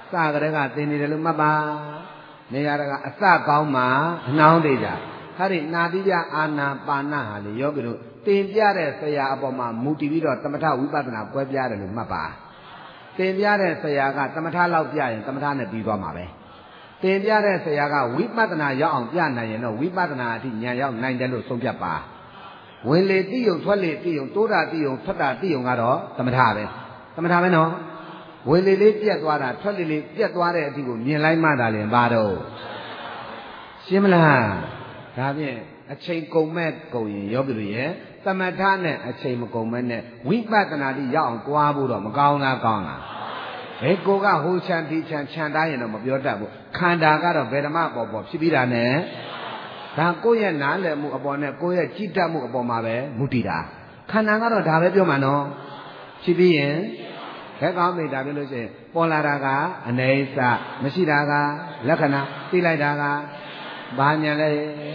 စကရကသင်နေတယ်လို့မှတ်ပါနေရာကအစကောင်းမှအနှောင်းသေးကြဟာဒီနာတိပြအာနာပါဏဟာလေယောဂီတို့တင်ပြတဲ့ဆရာအပေါ်မှာမူတည်ပြီးတော့သမထဝိပဿနာပွဲပြတယ်လို့မှတ်ပါတင်ပြတဲ့ဆရာကသမထလောက်ပြရင်သမထနဲ့ပြီးသွားမှာပဲတင်ပြတဲ့ဆရာကဝိပဿနာရောက်အောင်ပြနိုင်ရင်တော့ဝိပဿနာအထိဉာဏ်ရောက်နိုင်တယ်လို့ဆုံးဖြတ်ပါဝင်လေတိယုံထွက်လေတိယုံတိုးတာတိယုံထွက်တာတိယုံကတော့သမထပဲသမထပဲနော်ဝင်လေလေးပြက်သွားတာထွက်လေလေးပြက်သွားတဲ့အထိကိုမြင်လိုက်မှသာလင်ပါတော့ရှင်းမလားဒါဖြင့်အချိန်ကုန်မဲ့ကုန်ရင်ယောဂီတို့ရဲ့သမထနဲ့အချိန်မကုန်မဲ့နဲ့ဝိပဿနာတိရောက်အောင်တွားဖို့တော့မကောင်းလားကောင်းလားဘယ်ကိုကဟိုချမ်းဒီချမ်းခြံသားရင်တော့မပြောတတ်ဘူးခန္ဓာကတော့ဗေဒမပေါ်ပေါ်ဖြစ်ပြီးတာနဲ့ဒါကိုယ့်ရဲ့နားလည်မှုအပေါ်နဲ့ကိုယ့်ရဲ့ကြည်တတ်မှုအပေါ်မှာပဲမူတည်တာခန္ဓာကတော့ဒါပဲပြောမှာနော်ဖြစ်ပြီးရင်ဘယ်ကောင်းမိတာပြောလို့ရှိရင်ပေါ်လာတာကအနိစ္စမရှိတာကလက္ခဏာသိလိုက်တာကဘာညာလဲ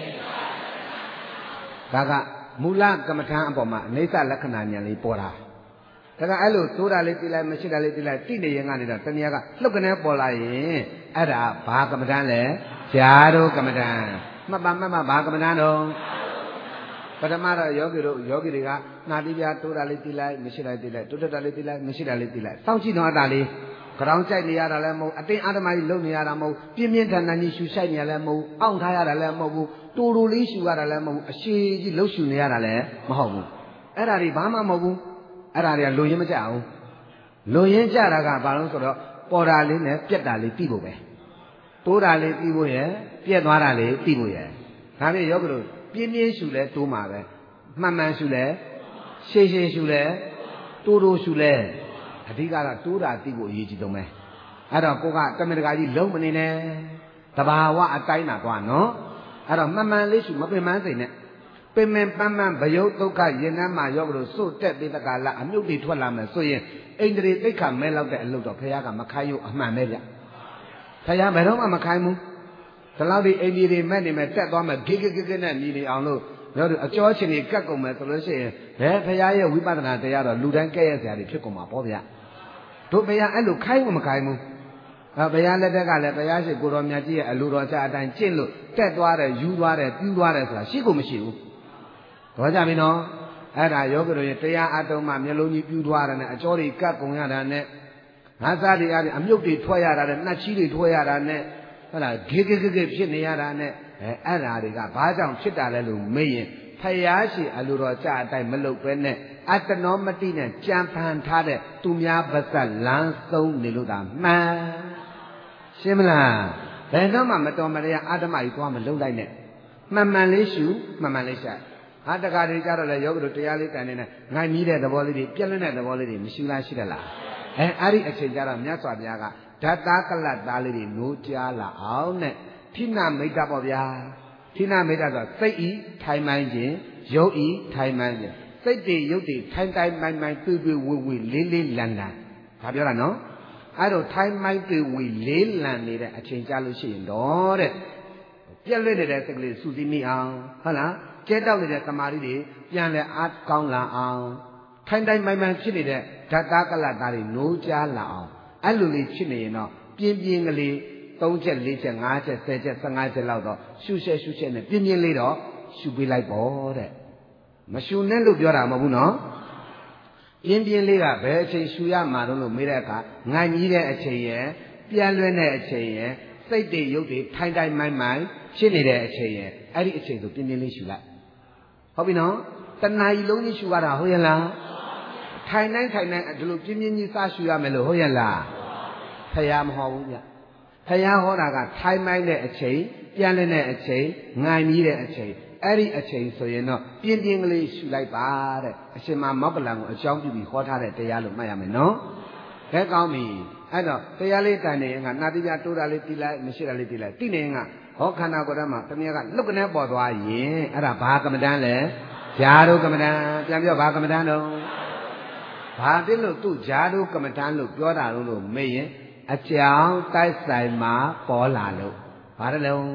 ဒါကမူလကမ္မထာအပေါ်မှာအနိစ္စလက္ခဏာညာလေးပေါ်တာဒါကအဲ့လိုသိုးတာလေးသိလိုက်မရှိတာလေးသိလိုက်တိနေရင်ကနေတော့တဏှာကလှုပ်ကနေပေါ်လာရင်အဲ့ဒါဘာကမ္မထာလဲဇာတို့ကမ္မထာမှတ်ပါမှတ်ပါဘာကမ္မထာတော့ပထမတော့ယောဂီတို့ယောဂီတွေကနာတိပြတိုးတာလေးသိလိုက်မရှိတာသိလိုက်တိုးတက်တာလေးသိလိုက်မရှိတာလေးသိလိုက်စောင့်ကြည့်တော့အတာလေးကြောင်ကြိုက်နေရတာလည်းမဟုတ်အတင်းအာဓမကြီးလုံနေရတာမဟုတ်ပြင်းပြင်းထန်ထန်ကြီးရှူဆိုင်နေရလည်းမဟုတ်အောင့်ထားရတာလည်းမဟုတ်ဘူးတူတူလေးရှူရတာလည်းမဟုတ်အရှိကြီးလှုပ်ရှူနေရတာလည်းမဟုတ်ဘူးအဲ့ဒါတွေဘာမှမဟုတ်ဘူးအဲ့ဒါတွေကလူရင်းမကြအောင်လူရင်းကြတာကဘာလို့ဆိုတော့ပေါ်တာလေးနဲ့ပြက်တာလေးပြီးဖို့ပဲတိုးတာလေးပြီးဖို့ရယ်ပြက်သွားတာလေးပြီးဖို့ရယ်ဒါဖြင့်ယောဂလို့ပြင်းပြင်းရှူလဲတိုးမှာပဲမှန်မှန်ရှူလဲရှည်ရှည်ရှူလဲတိုးတိုးရှူလဲအဓိကတော့တိုးတာသိဖို့အရေးကြီးဆုံးပဲအဲ့တော့ကိုကတမင်တကာကြီးလုံးမနေနဲ့တဘာဝအတိုင်းသာသွားနော်အဲ့တော့မှန်မှန်လေးရှုမပင်ပန်းစိတ်နဲ့ပင်ပင်ပန်းပန်းဘယုတ်ဒုက္ခရင်နှမ်းမှာရောက်လို့စို့တက်ပြီးတကလာအမြုပ်တွေထွက်လာမယ်ဆိုရင်အိန္ဒြေသိက္ခာမဲလောက်တဲ့အလုပ်တော့ဘုရားကမခိုင်းရုံအမှန်ပဲဗျဘုရားဘယ်တော့မှမခိုင်းဘူးဒီလောက်ဒီအိန္ဒြေတွေမဲ့နေမယ်တက်သွားမယ်ဂိဂိဂိဂိနဲ့မြည်နေအောင်လို့ပြောသူအကျော်ချင်းတွေကတ်ကုန်မယ်ဆိုလို့ရှိရင်ဘယ်ဘုရားရဲ့ဝိပဿနာတရားတော့လူတိုင်းကဲ့ရဲ့စရာတွေဖြစ်ကုန်မှာပေါ့ဗျတို့ဘုရားအဲ့လိုခိုင်းမခိုင်းဘူးအဲဘုရားလက်ထက်ကလည်းဘုရားရှိခိုးတော်မြတ်ကြီးရဲ့အလိုတော်ချအတိုင်းကျင့်လို့တက်သွားတယ်ယူသွားတယ်ပြူသွားတယ်ဆိုတာရှိကိုမရှိဘူးတော့ကြပြီနော်အဲ့ဒါယောဂီတို့ရဲ့တရားအတုံးမှမျိုးလုံးကြီးပြူသွားတယ်နဲ့အကျော်တွေကတ်ကုန်ရတာနဲ့ငါးစားတွေအားဖြင့်အမြုပ်တွေထွက်ရတာနဲ့နှက်ချီးတွေထွက်ရတာနဲ့ဟုတ်လားဂေဂေဂေဖြစ်နေရတာနဲ့အဲအဲ့ဓာတွေကဘာကြောင့်ဖြစ်တာလဲလို့မေးရင်ဖယားရှိအလိုတော်ကြအတိုင်းမလုပ်ပဲနဲ့အတ္တနောမတိနဲ့ကြံဖန်ထားတဲ့သူများပါဇက်လမ်းဆုံးနေလို့သာမှန်ရှင်းမလားဘယ်တော့မှမတော်မတရားအာဓမကြီးသွားမလုံးလိုက်နဲ့မှန်မှန်လေးရှုမှန်မှန်လေးရှာဟာတခါတည်းကြတော့လေယောဂတို့တရားလေးတန်နေနဲ့ငိုင်မြည်တဲ့သဘောလေးတွေပြက်လွန်းတဲ့သဘောလေးတွေမရှိလားရှိတယ်လားအဲအဲ့ဒီအချိန်ကြတော့မြတ်စွာဘုရားကဓာတ်သားကလတ်သားလေးတွေနိုးကြားလာအောင်နဲ့ထိနာမိတ်တာပေါ့ဗျာထိနာမိတ်တာဆိုစိတ်ဤထိုင်မှန်းခြင်းရုပ်ဤထိုင်မှန်းခြင်းစိတ်တွေရုပ်တွေထိုင်တိုင်းမိုင်းမိုင်းတွေ့တွေ့ဝေဝေလေးလေးလန်လန်ဒါပြောတာနော်အဲ့တော့ထိုင်မိုင်းတွေ့ဝေလေးလန်နေတဲ့အချိန်ကြာလို့ရှိရင်တော့တဲ့ပြက်လွတ်နေတဲ့စိတ်ကလေးစူးစီးမိအောင်ဟုတ်လားကျဲတောက်နေတဲ့သမာဓိတွေပြန်လဲအားကောင်းလာအောင်ထိုင်တိုင်းမိုင်းမိုင်းဖြစ်နေတဲ့ဓာတ်သားကလတ်သားတွေနိုးကြားလာအောင်အဲ့လိုလေးဖြစ်နေရင်တော့ပြင်းပြင်းကလေးသုံးချက်လေးချက်ငါးချက်ဆယ်ချက်ဆယ့်ငါးချက်လောက်တော့ရှုရှက်ရှုရှက်နဲ့ပြင်းပြင်းလေးတော့ရှုပေးလိုက်ပေါ့တဲ့မရှုနဲ့လို့ပြောတာမဟုတ်ဘူးနော်ပြင်းပြင်းလေးကဘယ်အချိန်ရှုရမှာတော့လို့မေးတဲ့အခါငိုင်ကြီးတဲ့အချိန်ရယ်ပြန်လွှဲတဲ့အချိန်ရယ်စိတ်တွေရုပ်တွေထိုင်တိုင်းမိုင်းမိုင်းဖြစ်နေတဲ့အချိန်ရယ်အဲ့ဒီအချိန်ဆိုပြင်းပြင်းလေးရှုလိုက်ဟုတ်ပြီနော်တဏှာကြီးလုံးကြီးရှုရတာဟုတ်ရဲ့လားထိုင်တိုင်းထိုင်တိုင်းဒီလိုပြင်းပြင်းကြီးစားရှုရမယ်လို့ဟုတ်ရဲ့လားဖယားမဟောဘူးဗျဖယားဟောတာကထိုင်မိုင်းတဲ့အချိန်ပြန်လွှဲတဲ့အချိန်ငိုင်ကြီးတဲ့အချိန်အဲ့ဒီအချိန်ဆိုရင်တော့ပြင်းပြင်းကလေးရှုလိုက်ပါတဲ့အရှင်မမောက္ကလံကိုအကြောင်းပြုပြီးဟောထားတဲ့တရားလို့မှတ်ရမယ်နော်ခဲကောင်းပြီအဲ့တော့တရားလေးတန်နေရင်ကနာတိပြတိုးတာလေးတီးလိုက်မရှိတာလေးတီးလိုက်တိနေရင်ကဟောခန္ဓာကိုယ်ထဲမှာတမယကလုတ်ကနေပေါ်သွားရင်အဲ့ဒါဘာကမ္မဋ္ဌာန်းလဲဂျာတို့ကမ္မဋ္ဌာန်းပြန်ပြောဘာကမ္မဋ္ဌာန်းတော့ဘာဖြစ်လို့သူ့ဂျာတို့ကမ္မဋ္ဌာန်းလို့ပြောတာလို့မေးရင်အကြောင်းတိုက်ဆိုင်မှာပေါ်လာလို့ဘာလဲလုံး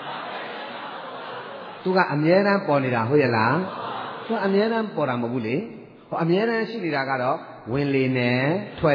သူကအမြဲတမ်းပေါ်နေတာဟုတ်ရဲ့လားသူကအမြဲတမ်းပေါ်တာမဟုတ်ဘူးလေဟောအမြဲတမ်းရှိနေတာကတော့ဝင်လေနဲ့ထွက်လေ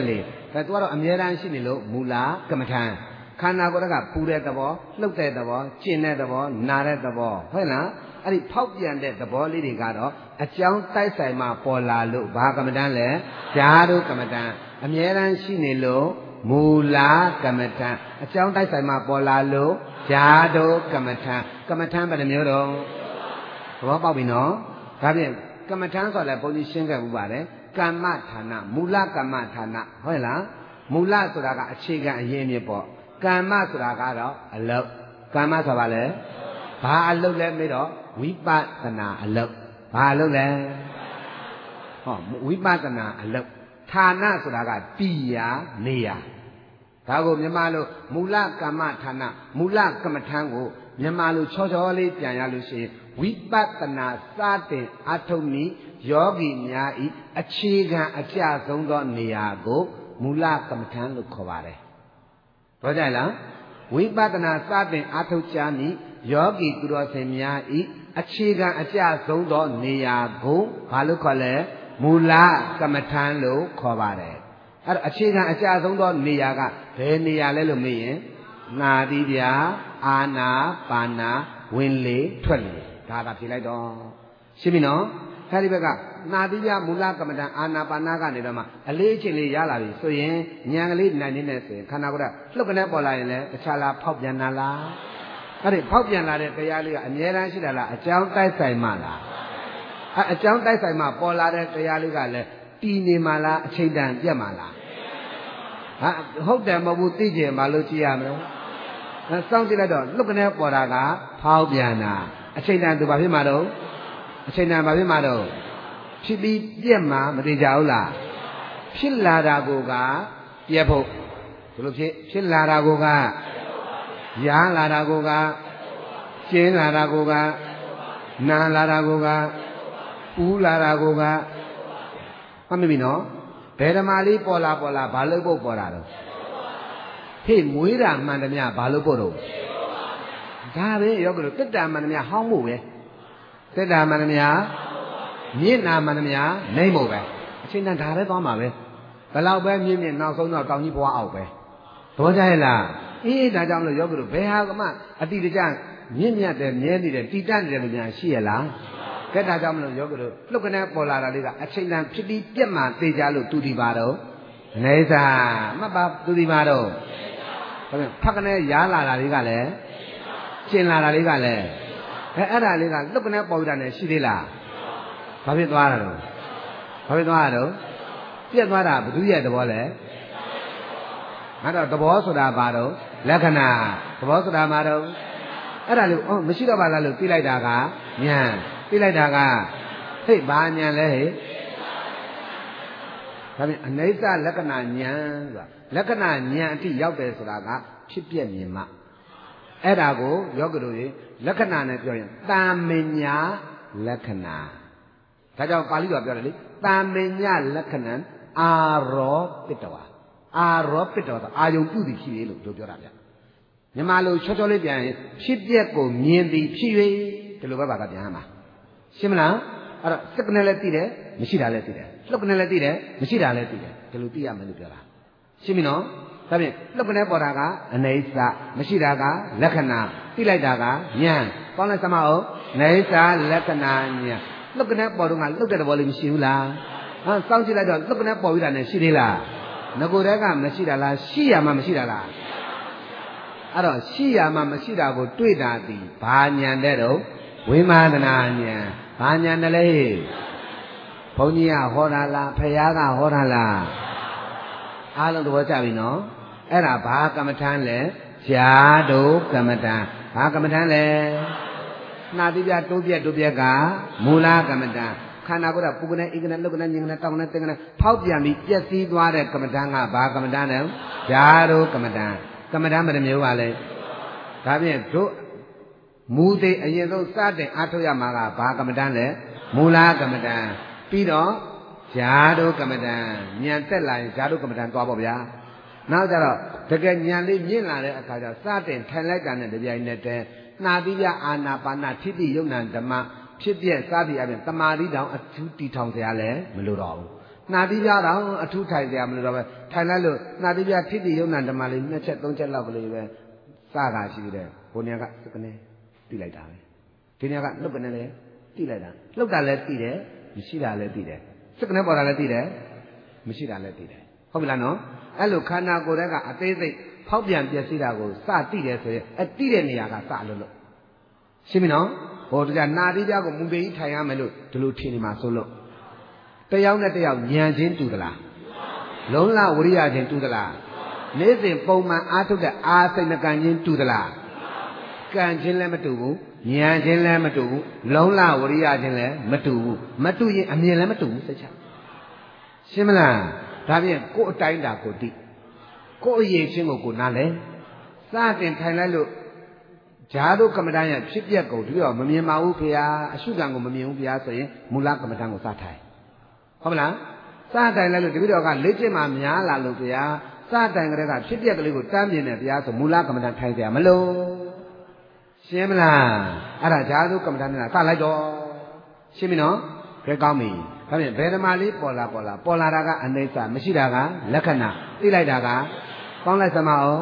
ဒါသူကတော့အမြဲတမ်းရှိနေလို့မူလကမ္မထံခန္ဓာကိုယ်ကပူတဲ့သဘောလှုပ်တဲ့သဘောကျင်တဲ့သဘောနာတဲ့သဘောဟုတ်လားအဲ့ဒီဖောက်ပြန်တဲ့သဘောလေးတွေကတော့အကြောင်းတိုက်ဆိုင်မှပေါ်လာလို့ဘာကမ္မထံလဲဓာတုကမ္မထံအမြဲတမ်းရှိနေလို့မူလကမ္မထံအကြောင်းတိုက်ဆိုင်မှပေါ်လာလို့ဓာတုကမ္မထံကမ္မထံဘယ်နှမျိုးတော့သဘောပေါက်ပြီနော်ဒါဖြင့်ကမ္မထံဆိုလည်းဘုန်းကြီးရှင်းခဲ့မှုပါတယ်ကမ္မဌာနမူလကမ္မဌာနဟုတ်လားမူလဆိုတာကအခြေခံအရင်းအမြစ်ပေါ့ကမ္မဆိုတာကတော့အလုတ်ကမ္မဆိုပါလေဘာအလုတ်လဲမေးတော့ဝိပဿနာအလုတ်ဘာအလုတ်လဲဟောဝိပဿနာအလုတ်ဌာနဆိုတာကတိယာနေယာဒါကိုမြန်မာလိုမူလကမ္မဌာနမူလကမ္မထံကိုမြန်မာလိုချောချောလေးပြန်ရလို့ရှိရင်ဝိပဿနာစတင်အထုံးဤယောဂီများဤအခြေခံအကျဆုံးသောနေရာကိုမူလကမ္မထံလို့ခေါ်ပါတယ်။ပြောကြလားဝိပဿနာစတင်အထုချာမိယောဂီသူတော်စင်များဤအခြေခံအကျဆုံးသောနေရာကိုဘာလို့ခေါ်လဲမူလကမ္မထံလို့ခေါ်ပါတယ်။အဲ့တော့အခြေခံအကျဆုံးသောနေရာကဘယ်နေရာလဲလို့မေးရင်နာတိပြအာနာပါနာဝင်လေထွက်လေဒါကဖြေလိုက်တော့ရှင်းပြီနော်အဲဒီဘက်ကနာတိပြမူလကမ္မဋ္ဌာန်းအာနာပါနာကနေတော့မှအလေးအချင်းလေးရလာပြီဆိုရင်ဉာဏ်ကလေးနိုင်နေတဲ့ဆိုရင်ခန္ဓာကိုယ်ကလှုပ်ကနေပေါ်လာရင်လည်းတခြားလားဖောက်ပြန်လာလားအဲ့ဒီဖောက်ပြန်လာတဲ့တရားလေးကအမြဲတမ်းရှိတာလားအကြောင်းတိုက်ဆိုင်မှလားအဲအကြောင်းတိုက်ဆိုင်မှပေါ်လာတဲ့တရားလေးကလည်းတည်နေမှလားအချိန်တန်ပြတ်မှလားဟာဟုတ်တယ်မဟုတ်ဘူးသိကြမှာလို့ကြည့်ရမလို့အဲစောင့်ကြည့်လိုက်တော့လှုပ်ကနေပေါ်တာကဖောက်ပြန်တာအချိန်တန်သူဘာဖြစ်မှာတော့အချိန်တန်ဘာဖြစ်မှာတော့ဖြစ်ပြီးပြက်မှာမသိကြဘူးလားဖြစ်လာတာကိုကပြက်ဖို့ဘယ်လိုဖြစ်ဖြစ်လာတာကိုကရာလာတာကိုကကျင်းလာတာကိုကနာလာတာကိုကပူးလာတာကိုကမှတ်မိပြီနော်ဘယ်ဓမ္မလေးပေါ်လာပေါ်လာဘာလို့ပုတ်ပေါ်တာတော့ဟေ့မွေးတာမှန်တယ်များဘာလို့ပုတ်တော့ဒါပဲရောကလို့တက်တာမှန်တယ်များဟောင်းဖို့ပဲတက်တာမှန်တယ်များမြင့်နာမှန်တယ်များနိုင်ဖို့ပဲအချိန်တန်ဒါပဲသွားမှာပဲဘယ်လောက်ပဲမြင့်မြင့်နောက်ဆုံးတော့တောင်ကြီးဘွားအောင်ပဲသဘောကျရဲ့လားအေးဒါကြောင့်လို့ရောကလို့ဘယ်ဟာကမှအတိတကျမြင့်မြတ်တယ်မြဲနေတယ်တိတတ်နေတယ်လို့များရှိရလားကဲဒါကြောင့်မလို့ရောကလို့လှုပ်ကနေပေါ်လာတာလေးကအချိန်တန်ဖြစ်ပြီးပြက်မှသိကြလို့သူဒီပါတော့နေစာမှတ်ပါသူဒီပါတော့ဒါပြန်ဖက်ကနေရားလာတာလေးကလည်းကျင်လာတာလေးကလည်းအဲအဲ့ဒါလေးကလှုပ်ကနေပေါ်ပြီးတာနဲ့ရှိသေးလားဘာဖြစ်သွားတာတော့ဘာဖြစ်သွားတာတော့ပြက်သွားတာဘယ်သူရဲ့သဘောလဲငါတော့သဘောဆိုတာဘာတော့လက္ခဏာသဘောဆိုတာဘာတော့အဲ့ဒါလို့အော်မရှိတော့ပါလားလို့သိလိုက်တာကဉာဏ်သိလိုက်တာကဟိတ်ဘာဉာဏ်လဲဟဲ့ဒါဖြင့်အနိစ္စလက္ခဏာဉာဏ်ဆိုတာလက္ခဏာဉာဏ်အထိရောက်တယ်ဆိုတာကဖြစ်ပြမြင်မှအဲ့ဒါကိုယောဂီတို့ရေလက္ခဏာနဲ့ပြောရင်တာမညာလက္ခဏာဒါကြောင့်ပါဠိတော်ပြောတယ်လေတာမညာလက္ခဏံအာရောပတ္တဝါအာရောပတ္တဝါအာယုံပြုသည်ဖြစ်လို့တို့ပြောတာဗျမြန်မာလိုချောချောလေးပြန်ရင်ဖြစ်ပျက်ကိုမြင်သည်ဖြစ်၍ဒီလိုပဲပါကပြန်ရမှာရှင်းမလားအဲ့တော့စက္ကနဲ့လည်းသိတယ်မရှိတာလည်းသိတယ်လှုပ်ကနေလည်းသိတယ်မရှိတာလည်းသိတယ်ဒီလိုသိရမယ်လို့ပြောတာရှင်းပြီနော်ဒါဖြင့်လှုပ်ကနေပေါ်တာကအနိစ္စမရှိတာကလက္ခဏာသိလိုက်တာကဉာဏ်ပေါင်းလိုက်စမအောင်နေစ္စလက္ခဏာဉာဏ်လှုပ်ကနေပေါ်တော့ကလှုပ်တဲ့သဘောလေးမရှိဘူးလားဟမ်စောင့်ကြည့်လိုက်တော့လှုပ်ကနေပေါ်ပြီးတာနဲ့ရှိသေးလားငကိုယ်တည်းကမရှိတာလားရှိရမှမရှိတာလားအဲ့တော့ရှိရမှမရှိတာကိုတွေ့တာဒီဘာဉာဏ်တဲ့တော့ဝိမာဒနာဉာဏ်ဘာဉာဏ်တလဲဘုန်းကြီးကဟောတာလားဖယားကဟောတာလားအားလုံးသဘောကျပြီနော်အဲ့ဒါဘာကမ္မထမ်းလဲဇာတုကမ္မထမ်းဘာကမ္မထမ်းလဲနှာတိပြတိုးပြက်တိုးပြက်ကမူလကမ္မထမ်းခန္ဓာကိုယ်ကပုဂ္ဂနဲ့ဧကနဲ့လုကနဲ့ညင်နဲ့တောင်းနဲ့တင်နဲ့ဖောက်ပြန်ပြီးပြက်စီးသွားတဲ့ကမ္မထမ်းကဘာကမ္မထမ်းလဲဇာတုကမ္မထမ်းကမ္မထမ်းဘယ်နှမျိုးပါလဲဒါဖြင့်တို့မူသေးအရင်ဆုံးစတင်အားထုတ်ရမှာကဘာကမ္မထမ်းလဲမူလကမ္မထမ်းပြီးတော့ဇာတုကမ္မထံဉာဏ်တက်လာရင်ဇာတုကမ္မထံသွားပေါ့ဗျာနောက်ကြတော့တကယ်ဉာဏ်လေးမြင့်လာတဲ့အခါကျစတင်ထိုင်လိုက်တာနဲ့တပြိုင်နက်တည်းနှာတိပြအာနာပါနထိတိယုံနာဓမ္မဖြစ်ပြစသည်အပြင်တမာတိတောင်အထူးတီထောင်စရာလည်းမလိုတော့ဘူးနာတိပြတော့အထုထိုင်ကြမလို့တော့ပဲထိုင်လိုက်လို့နာတိပြထိတိယုံနာဓမ္မလေးနှစ်ချက်သုံးချက်လောက်ကလေးပဲစကားရှိတယ်ဘုန်းကြီးကစကနေတိလိုက်တာပဲဒီနေ့ကလှုပ်ကနေလေတိလိုက်တာလှုပ်တာလည်းတိတယ်မရှိတာလည်းတိတယ်စကနေပေါ်တာလည်းတိတယ်မရှိတာလည်းတိတယ်ဟုတ်ပြီလားနော်အဲ့လိုခန္ဓာကိုယ်ကအသေးစိတ်ဖောက်ပြန်ပြည့်စည်တာကိုစတိတယ်ဆိုရင်အတိတဲ့နေရာကစလို့လို့ရှင်းပြီနော်ဟိုတကနာတိပြကိုမူပေကြီးထိုင်ရမယ်လို့ဒီလိုထင်နေမှာဆိုလို့တယောက်နဲ့တယောက်ဉာဏ်ချင်းတူသလားလုံးလဝရိယချင်းတူသလားနေ့စဉ်ပုံမှန်အားထုတ်တဲ့အာစိတ်နှကံချင်းတူသလားကံချင်းလည်းမတူဘူးဉာဏ်ချင်းလည်းမတူဘူးလုံးလဝရိယချင်းလည်းမတူဘူးမတူရင်အမြင်လည်းမတူဘူးစိတ်ချရှင်းမလားဒါဖြင့်ကိုယ်အတိုင်းတာကိုသိကိုယ်အရေးချင်းကိုကိုနားလဲစတင်ထိုင်လိုက်လို့ဂျာတို့ကမ္မဋ္ဌာန်းရဲ့ဖြစ်ပျက်ကိုဒီတော့မမြင်ပါဘူးဖေဟာအရှုခံကိုမမြင်ဘူးဖေဟာဆိုရင်မူလကမ္မဋ္ဌာန်းကိုစထိုင်ဟုတ်မလားစတိုင်လိုက်လို့တပည့်တော်ကလေ့ကျင့်မှများလာလို့ဗျာစတိုင်ကလေးကဖြစ်ပျက်ကလေးကိုတမ်းမြင်တယ်ဗျာဆိုမူလကမ္မဋ္ဌာန်းထိုင်ကြမလို့ရှင်းမလားအဲ့ဒါဂျာသုကမ္မဋ္ဌာန်းနဲ့စလိုက်တော့ရှင်းပြီနော်ခဲကောင်းပြီဒါဖြင့်ဘယ်ဓမ္မလေးပေါ်လာပေါ်လာပေါ်လာတာကအနိစ္စမရှိတာကလက္ခဏာသိလိုက်တာကပေါင်းလိုက်စမအောင်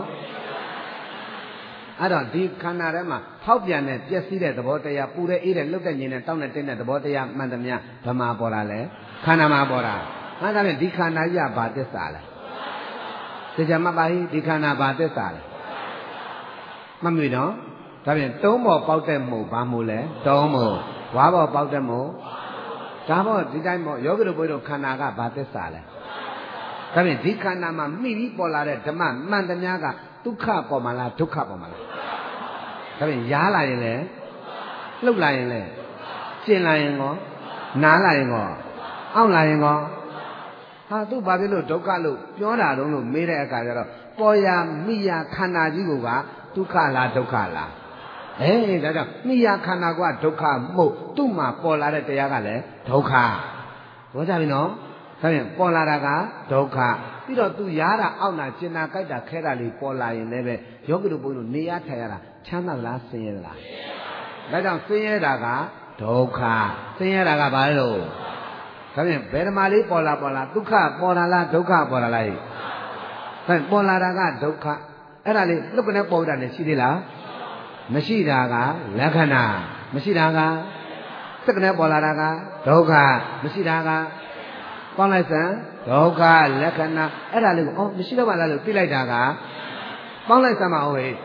အဲ့တော့ဒီခန္ဓာထဲမှာဖောက်ပြန်တဲ့ပျက်စီးတဲ့သဘောတရားပူတဲ့အေးတဲ့လှုပ်တဲ့ညင်တဲ့တောင်းတဲ့တင်းတဲ့သဘောတရားမှန်သမျှဗမာပေါ်လာလဲခန္ဓာမှာပေါ်တာအဲ့ဒါဖြင့်ဒီခန္ဓာကြီးကဘာသစ္စာလဲတရားမှတ်ပါဟိဒီခန္ဓာဘာသစ္စာလဲမမေ့တော့ဒါဖြင့်တုံးပေါ်ပေါက်တဲ့မှုဘာမှုလဲတုံးမှုဝါပေါ်ပေါက်တဲ့မှုဒါပေါ့ဒီတိုင်းပေါ့ယောဂီတို့ဘုရားတို့ခန္ဓာကဘာသစ္စာလဲဒါဖြင့်ဒီခန္ဓာမှာမိပြီးပေါ်လာတဲ့ဓမ္မမှန်သမျှကဒုက္ခပေါ်မှာလားဒုက္ခပေါ်မှာလားဒါဖြင့်ရားလာရင်လည်းလှုပ်လာရင်လည်းကျင်လာရင်ကောနားလာရင်ကောအောင့်လာရင်ကောဟာသူဘာဖြစ်လို့ဒုက္ခလို့ပြောတာတုံးလို့မေးတဲ့အခါကျတော့ပေါ်ရမိရခန္ဓာကြီးကဒုက္ခလားဒုက္ခလားအေးဒါကြောင့်မိရခန္ဓာကဒုက္ခမဟုတ်သူ့မှာပေါ်လာတဲ့တရားကလည်းဒုက္ခဟောကြပြီနော်ဒါဖြင့်ပေါ်လာတာကဒုက္ခပြီးတော့သူရားတာအောက်နာကျင်နာကြိုက်တာခဲတာလေးပေါ်လာရင်လည်းပဲယောဂီတို့ဘုန်းကြီးတို့နေရထိုင်ရတာချမ်းသာလားဆင်းရဲလားဒါကြောင့်ဆင်းရဲတာကဒုက္ခဆင်းရဲတာကဘာလို့ဒါဖြင့်ဘယ်ဓမ္မလေးပေါ်လာပေါ်လာဒုက္ခပေါ်လာလားဒုက္ခပေါ်လာလားဟဲ့ပေါ်လာတာကဒုက္ခအဲ့ဒါလေးလွတ်ကနေပေါ်တာလည်းရှိသေးလားမရှိတာကလက္ခဏာမရှိတာကစက္ကနဲ့ပေါ်လာတာကဒုက္ခမရှိတာကပေါင်းလိုက်စမ်းဒုက္ခလက္ခဏာအဲ့ဒါလေးကိုအော်မရှိတော့ပါလားလို့သိလိုက်တာကပေါင်းလိုက်စမ်းမအောင်ဟဲ့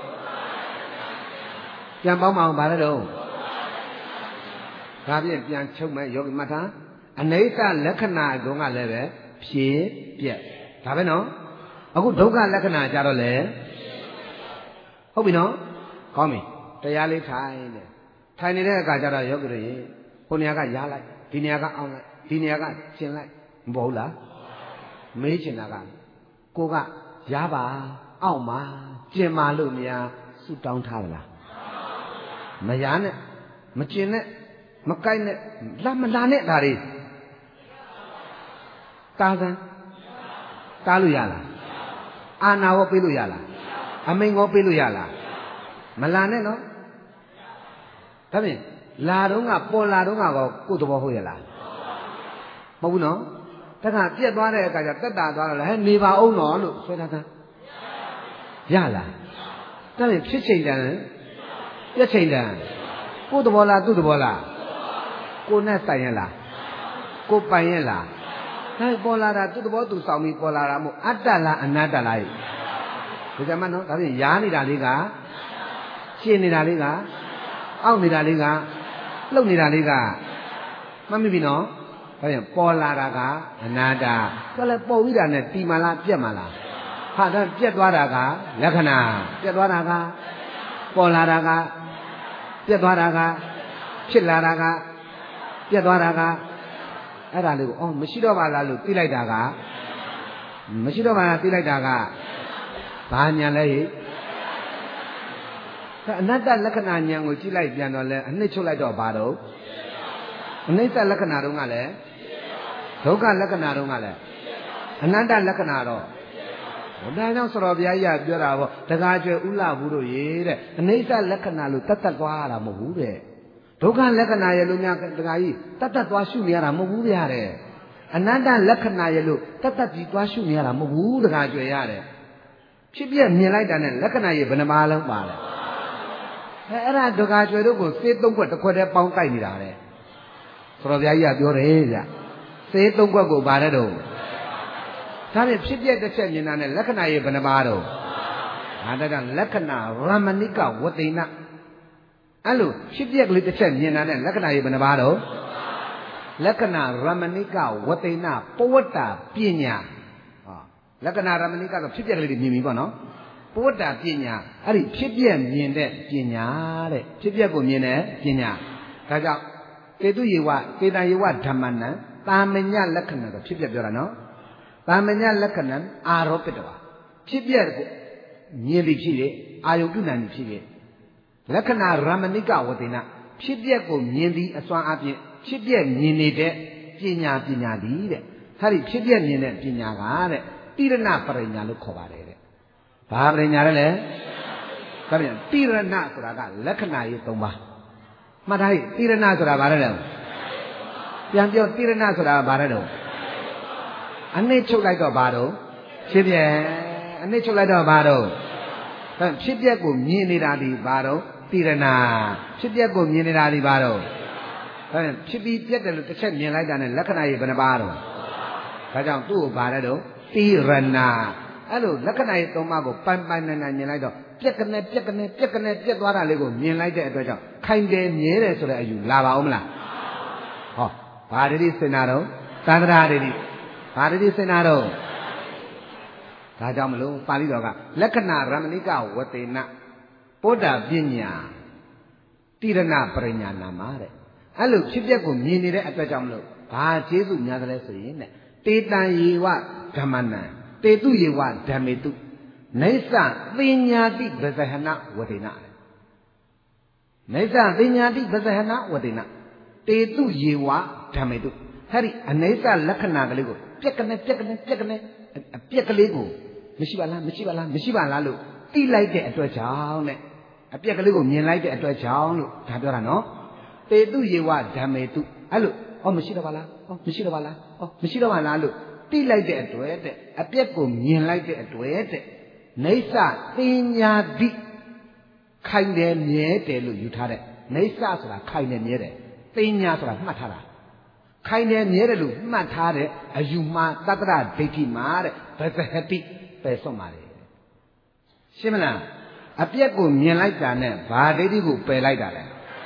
ပြန်ပေါင်းမအောင်ဗါလဲတော့ဒါဖြင့်ပြန်ချုပ်မယ်ယောဂီမှတ်ထားအနိစ္စလက္ခဏာအကုန်ကလည်းပဲဖြည့်ပြက်ဒါပဲနော်အခုဒုက္ခလက္ခဏာကြတော့လေဟုတ်ပြီနော်ကောင်းပြီတရားလေးထိုင်တယ်ထိုင်နေတဲ့အခါကျတော့ယောဂီတို့ရေဟိုနေရာကရားလိုက်ဒီနေရာကအောင်းလိုက်ဒီနေရာကကျင်လိုက်မဟုတ်လားမေးချင်တာကကိုကရားပါအောက်မှာကျင်မာလို့များဆုတောင်းထားလားမရားနဲ့မကျင်နဲ့မကိုက်နဲ့လာမလာနဲ့ဒါတွေတားစမ်းတားလို့ရလားအာနာရောပေးလို့ရလားအမိန်ရောပေးလို့ရလားမလာနဲ့နော်ဒါဖြင့်လာတော့ကပေါ်လာတော့ကတော့ကိုယ်သဘောဟုတ်ရလားမဟုတ်ဘူးနော်တခါပြက်သွားတဲ့အခါကျတက်တာသွားတော့လေဟဲ့နေပါအောင်နော်လို့ဆွဲထားတာရလားဒါဖြင့်ဖြစ်ချိန်တန်ပြက်ချိန်တန်ကိုယ်သဘောလားသူ့သဘောလားကိုယ်နဲ့ဆိုင်ရလားကိုယ်ပိုင်ရလားဒါပေါ်လာတာသူ့သဘောသူဆောင်ပြီးပေါ်လာတာမို့အတ္တလားအနတ္တလားဒီကမှနော်ဒါဖြင့်ရားနေတာလေးကရှင်းနေတာလေးကအောက်နေတာလေးကလှုပ်နေတာလေးကမှတ်မိပြီနော်ဒါဖြင့်ပေါ်လာတာကအနတ္တဆိုလည်းပေါ်ပြီးတာနဲ့တီမာလားပြက်မာလားဟာဒါပြက်သွားတာကလက္ခဏာပြက်သွားတာကပေါ်လာတာကပြက်သွားတာကဖြစ်လာတာကပြက်သွားတာကအဲ့ဒါလေးကိုအော်မရှိတော့ပါလားလို့သိလိုက်တာကမရှိတော့ပါလားသိလိုက်တာကဘာညာလဲဟိအနတ္တလက္ခဏာဉာဏ်ကိုကြည့်လိုက်ပြန်တော့လဲအနှစ်ချုပ်လိုက်တော့ဘာတော့အနိစ္စလက္ခဏာတုန်းကလည်းဒုက္ခလက္ခဏာတုန်းကလည်းအနတ္တလက္ခဏာတော့ဒါကြောင့်ဆရာဘုရားကြီးကပြောတာပေါ့တကားကျွဲဥလဘူးတို့ရေတဲ့အနိစ္စလက္ခဏာလို့တတ်တတ်သွားရတာမဟုတ်ဘူးတဲ့ဒုက္ခလက္ခဏာရဲ့လို့များတကားကြီးတတ်တတ်သွားရှုနေရတာမဟုတ်ဘူးဗျာတဲ့အနတ္တလက္ခဏာရဲ့လို့တတ်တတ်ကြီးသွားရှုနေရတာမဟုတ်ဘူးတခါကြွယ်ရတယ်ဖြစ်ပြမြင်လိုက်တာနဲ့လက္ခဏာရဲ့ဘယ်နှပါလုံးပါလဲအဲအဲ့ဒါတခါကြွယ်တို့ကိုစေးသုံးခွက်တစ်ခွက်တည်းပေါင်းတိုက်နေတာလေဆိုတော့ဘုရားကြီးကပြောတယ်ဗျစေးသုံးခွက်ကိုဗါတဲ့တော့ဒါနဲ့ဖြစ်ပြတစ်ချက်မြင်တာနဲ့လက္ခဏာရဲ့ဘယ်နှပါတော့ဟာတကလက္ခဏာရမဏိကဝတိနအဲ့လိုဖြစ်ပြက်ကလေးတစ်ချက်မြင်တာနဲ့လက္ခဏာရဲ့ဘယ်နှပါတော့လက္ခဏာရမဏိကဝတိနပဝတ္တပညာဟောလက္ခဏာရမဏိကဆိုဖြစ်ပြက်ကလေးတွေမြင်ပြီပေါ့နော်ပဝတ္တပညာအဲ့ဒီဖြစ်ပြက်မြင်တဲ့ပညာတဲ့ဖြစ်ပြက်ကိုမြင်တဲ့ပညာဒါကြောင့်ကေတုယေဝကေတံယေဝဓမ္မနံတာမညလက္ခဏာဆိုဖြစ်ပြက်ပြောတာနော်တာမညလက္ခဏာအာရောပိတဝါဖြစ်ပြက်ကိုမြင်ပြီးဖြစ်တယ်အာယုတုဏ္ဏဖြစ်တယ်လက္ခဏာရမဏိကဝတိနဖြစ်ပြက်ကိုမြင်ပြီးအစွမ်းအပြင်ဖြစ်ပြက်မြင်နေတဲ့ပညာပညာဒီတဲ့ဟာဒီဖြစ်ပြက်မြင်တဲ့ပညာကတဲ့တိရဏပရိညာလို့ခေါ်ပါတယ်တဲ့ဘာပရိညာလဲလဲဒါပြန်တိရဏဆိုတာကလက္ခဏာရေး၃ပါးမှတ်ထားဟိတိရဏဆိုတာဘာလဲလဲပြန်ပြောတိရဏဆိုတာဘာလဲတော့အနည်းချုပ်လိုက်တော့ဘာတော့ဖြစ်ပြက်အနည်းချုပ်လိုက်တော့ဘာတော့ဖြစ်ပြက်ကိုမြင်နေတာဒီဘာတော့တိရဏဖြစ်ပြက်ကိုမြင်နေတာဒီဘာတော့ဒါနဲ့ဖြစ်ပြီးပြက်တယ်လို့တစ်ချက်မြင်လိုက်တာနဲ့လက္ခဏာရေးဘယ်နှပါတော့ဒါကြောင့်သူ့ကိုဗါတဲ့တော့တိရဏအဲ့လိုလက္ခဏာရေးသုံးပါးကိုပိုင်ပိုင်နိုင်နိုင်မြင်လိုက်တော့ပြက်ကနေပြက်ကနေပြက်ကနေပြက်သွားတာလေးကိုမြင်လိုက်တဲ့အတွက်ကြောင့်ခိုင်တယ်မြဲတယ်ဆိုတဲ့အယူလာပါဦးမလားဟောဘာဒိဋ္ဌိစင်နာတော့သန္တရာဒိဋ္ဌိဘာဒိဋ္ဌိစင်နာတော့ဒါကြောင့်မလို့ပါဠိတော်ကလက္ခဏာရမဏိကဝတေနပုဒ္ဓပညာတိရဏပရိညာနာမှာတဲ့အဲ့လိုဖြစ်ပျက်ကိုမြင်နေတဲ့အတွက်ကြောင့်မလို့ဘာကျေးဇူးများသလဲဆိုရင်တဲ့တေတံယေဝဓမ္မနံတေတုယေဝဓမ္မေတုနေသသိညာတိပဇဟနဝတေနနေသသိညာတိပဇဟနဝတေနတေတုယေဝဓမ္မေတုအဲ့ဒီအနေသလက္ခဏာကလေးကိုပြက်ကနေပြက်ကနေပြက်ကနေအပြက်ကလေးကိုမရှိပါလားမရှိပါလားမရှိပါလားလို့တိလိုက်တဲ့အတွက်ကြောင့်တဲ့အပြက်ကလေးကိုမြင်လိုက်တဲ့အတွက်ကြောင့်လို့ဒါပြောတာနော်တေတုယေဝဓမ္မေတုအဲ့လိုဟောမရှိတော့ပါလားဟောမရှိတော့ပါလားဟောမရှိတော့ပါလားလို့တိလိုက်တဲ့အတွက်တဲ့အပြက်ကိုမြင်လိုက်တဲ့အတွက်တဲ့နေသသိညာတိခိုင်တယ်မြဲတယ်လို့ယူထားတဲ့နေသဆိုတာခိုင်တယ်မြဲတယ်သိညာဆိုတာမှတ်ထားတာခိုင်တယ်မြဲတယ်လို့မှတ်ထားတဲ့အယူမှာတတ္တရဒိဋ္ဌိမှာတဲ့ဘဇဟတိပယ်ဆုံးပါလေရှင်းမလားအပြက်ကိုမြင်လိုက်တာနဲ့ဘာဒိဋ္ဌိကိုပယ်လိုက်တာလဲ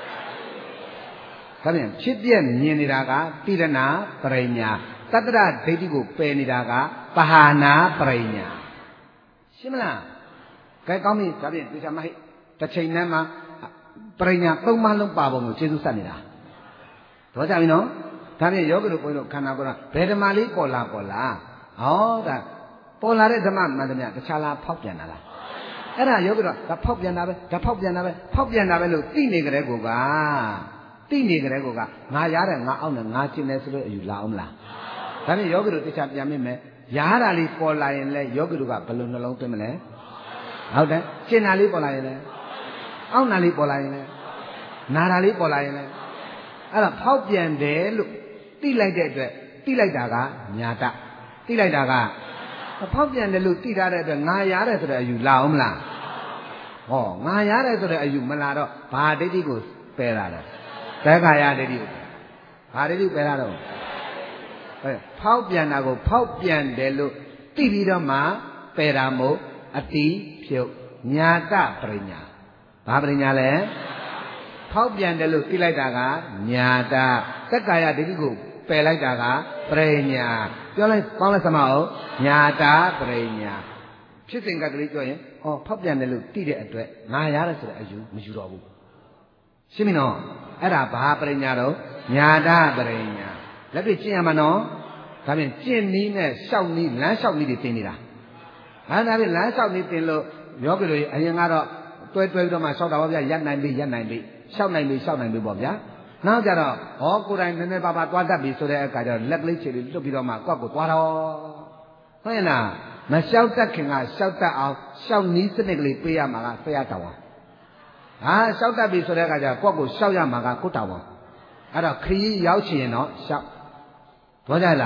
ဒါပြန်ဖြစ်ပြက်မြင်နေတာကတိရဏပရိညာတတ္တရဒိဋ္ဌိကိုပယ်နေတာကပဟာနာပရိညာရှင်းမလားကဲကောင်းပြီဒါပြန်ဒီချာမဟိတစ်ချိန်တည်းမှာပရိညာသုံးပါးလုံးပါပုံကိုကျေးဇူးဆက်နေတာတော့ကြပြီနော်ဒါပြန်ယောဂီတို့ဘုန်းကြီးတို့ခန္ဓာကိုယ်ကဘယ်ဓမ္မလေးပေါ်လာပေါ်လာဟောဒါပေါ်လာတဲ့ဓမ္မမှန်သမျှတခြားလားဖောက်ပြန်တာလားအဲ့ဒါယောဂီတို့ဒါဖောက်ပြန်တာပဲဒါဖောက်ပြန်တာပဲဖောက်ပြန်တာပဲလို့သိနေကြတဲ့ကိုကသိနေကြတဲ့ကိုကငါရားတယ်ငါအောက်နဲ့ငါကျင်တယ်ဆိုလို့အယူလာအောင်မလားဒါနဲ့ယောဂီတို့တခြားပြန်မိမယ်ရားတာလေးပေါ်လာရင်လဲယောဂီတို့ကဘယ်လိုနှလုံးသွင်းမလဲဟုတ်တယ်ကျင်တာလေးပေါ်လာရင်လဲအောက်နာလေးပေါ်လာရင်လဲနာတာလေးပေါ်လာရင်လဲအဲ့ဒါဖောက်ပြန်တယ်လို့သိလိုက်တဲ့အတွက်သိလိုက်တာကညာတသိလိုက်တာကဖောက်ပြန်တယ်လို့သိထားတဲ့အတွက်ငါရားတယ်ဆိုတဲ့အယူလာအောင်မလားဟောငါရားတယ်ဆိုတဲ့အယူမလာတော့ဘာဒိဋ္ဌိကိုပယ်တာလဲသက္ကာယဒိဋ္ဌိကိုဘာဒိဋ္ဌိပယ်တာတော့ဟဲ့ဖောက်ပြန်တာကိုဖောက်ပြန်တယ်လို့သိပြီးတော့မှပယ်တာမို့အတိဖြုတ်ညာတပရိညာဘာပရိညာလဲဖောက်ပြန်တယ်လို့သိလိုက်တာကညာတသက္ကာယဒိဋ္ဌိကိုပယ်လိုက်တာကပရိညာပြောလိုက်ကောင်းလိုက်စမအောင်ညာတာပရိညာဖြစ်စဉ်ကတည်းကပြောရင်ဩဖောက်ပြန်တယ်လို့သိတဲ့အတွက်ငါရတယ်ဆိုတဲ့အယူမယူတော့ဘူးရှင်းပြီနော်အဲ့ဒါဘာပရိညာတော့ညာတာပရိညာလက်တွေ့ကျင့်ရမှာနော်ဒါဖြင့်ကျင့်နည်းနဲ့ရှောက်နည်းလမ်းလျှောက်နည်းတွေသင်နေတာဟာဒါဖြင့်လမ်းလျှောက်နည်းသင်လို့ယောဂီတို့အရင်ကတော့တွဲတွဲပြီးတော့မှလျှောက်တာပါဗျာရပ်နိုင်ပြီရပ်နိုင်ပြီလျှောက်နိုင်ပြီလျှောက်နိုင်ပြီပေါ့ဗျာနောက်ကြတော့ဟောကိုယ်တိုင်နည်းနည်းပါးပါးသွားတတ်ပြီဆိုတဲ့အခါကျတော့လက်ကလေးခြေလေးလွတ်ပြီးတော့မှကွက်ကိုသွားတော့ဟုတ်ရဲ့လားမလျှောက်တတ်ခင်ကလျှောက်တတ်အောင်လျှောက်နည်းစနစ်ကလေးပေးရမှာကဆရာတော်ဟာလျှောက်တတ်ပြီဆိုတဲ့အခါကျတော့ကွက်ကိုလျှောက်ရမှာကကိုတော်ဟာအဲ့တော့ခရီးရောက်ချင်ရင်တော့လျှောက်တော့ကြလား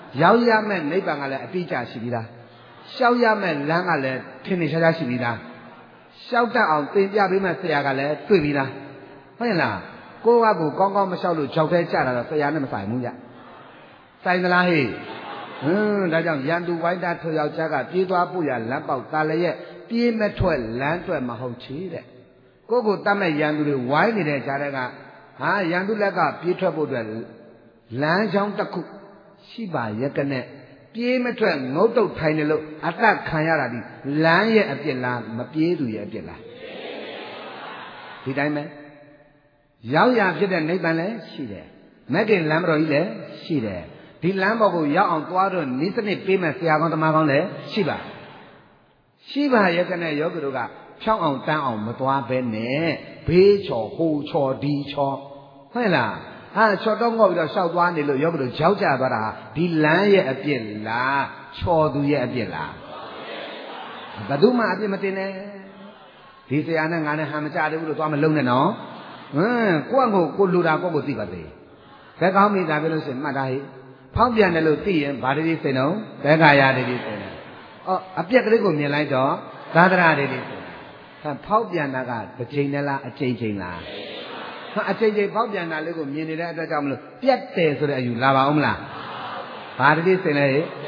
ရောက်ရမဲ့နိဗ္ဗာန်ကလည်းအတိအကျရှိပြီလားရှောက်ရမဲ့လမ်းကလည်းထင်ထင်ရှားရှားရှိပြီလားရှောက်တတ်အောင်သင်ပြပေးမဲ့ဆရာကလည်းတွေ့ပြီလားဟုတ်ရဲ့လားကိုကကိုကောင်းကောင်းမလျှောက်လို့ကြောက်သေးကြတာတော့ဆရာနဲ့မဆိုင်ဘူးကြဆိုင်သလားဟေ့ဟင်းဒါကြောင့်ရန်သူဝိုင်းသားထော်ယောက်ျားကပြေးသွားဖို့ရလမ်းပေါက်တာလည်းရဲ့ပြေးမထွက်လမ်းထွက်မဟုတ်ချေတဲ့ကိုကိုတတ်မဲ့ရန်သူတွေဝိုင်းနေတဲ့ကြားတဲ့ကဟာရန်သူလက်ကပြေးထွက်ဖို့အတွက်လမ်းကြောင်းတစ်ခုရှိပါရဲ့ကနဲ့ပြေးမထွက်ငုတ်တုတ်ထိုင်နေလို့အသက်ခံရတာဒီလမ်းရဲ့အပြစ်လားမပြေးသူရဲ့အပြစ်လားဒီတိုင်းပဲရောက်ရဖြစ်တဲ့နိဗ္ဗာန်လည်းရှိတယ်မဂ္ဂင်လမ်းတော်ကြီးလည်းရှိတယ်ဒီလမ်းပေါ်ကိုရောက်အောင်သွားတော့နိစ္စနစ်ပေးမဲ့ဆရာကောင်းတမန်ကောင်းလည်းရှိပါရှိပါရဲ့ကနဲ့ယောဂီတို့ကဖြောင်းအောင်တန်းအောင်မသွားဘဲနဲ့ဘေးချော်ဟိုချော်ဒီချော်ဟုတ်လားဟာချော်တော့ငေါ့ပြီးတော့ရှောက်သွားနေလို့ယောဂီတို့ကြောက်ကြသွားတာဒီလမ်းရဲ့အပြစ်လားချော်သူရဲ့အပြစ်လားဘယ်သူမှအပြစ်မတင်နဲ့ဒီဆရာနဲ့ငါနဲ့ဟန်မကြတယ်ဘူးလို့သွားမလုံးနဲ့နော်ဟမ်ကိုယ့်ကိုကိုလူတာကိုယ့်ကိုသိပါသေးဘယ်ကောင်းမိတာပြောလို့ရှိရင်မှတ်သားဟိဖောက်ပြန်တယ်လို့သိရင်ဗာတတိစိတ်တော့ဘယ်ခါရတတိစိတ်လဲအော်အပြက်ကလေးကိုမြင်လိုက်တော့သာသနာတတိစိတ်ဟာဖောက်ပြန်တာကတစ်ချိန်နဲ့လားအချိန်ချိန်လားဟာအချိန်ချိန်ဖောက်ပြန်တာလေးကိုမြင်နေတဲ့အတွက်ကြောင့်မလို့ပြက်တယ်ဆိုတဲ့အယူလာပါအောင်မလားဗာတတိစိတ်လဲ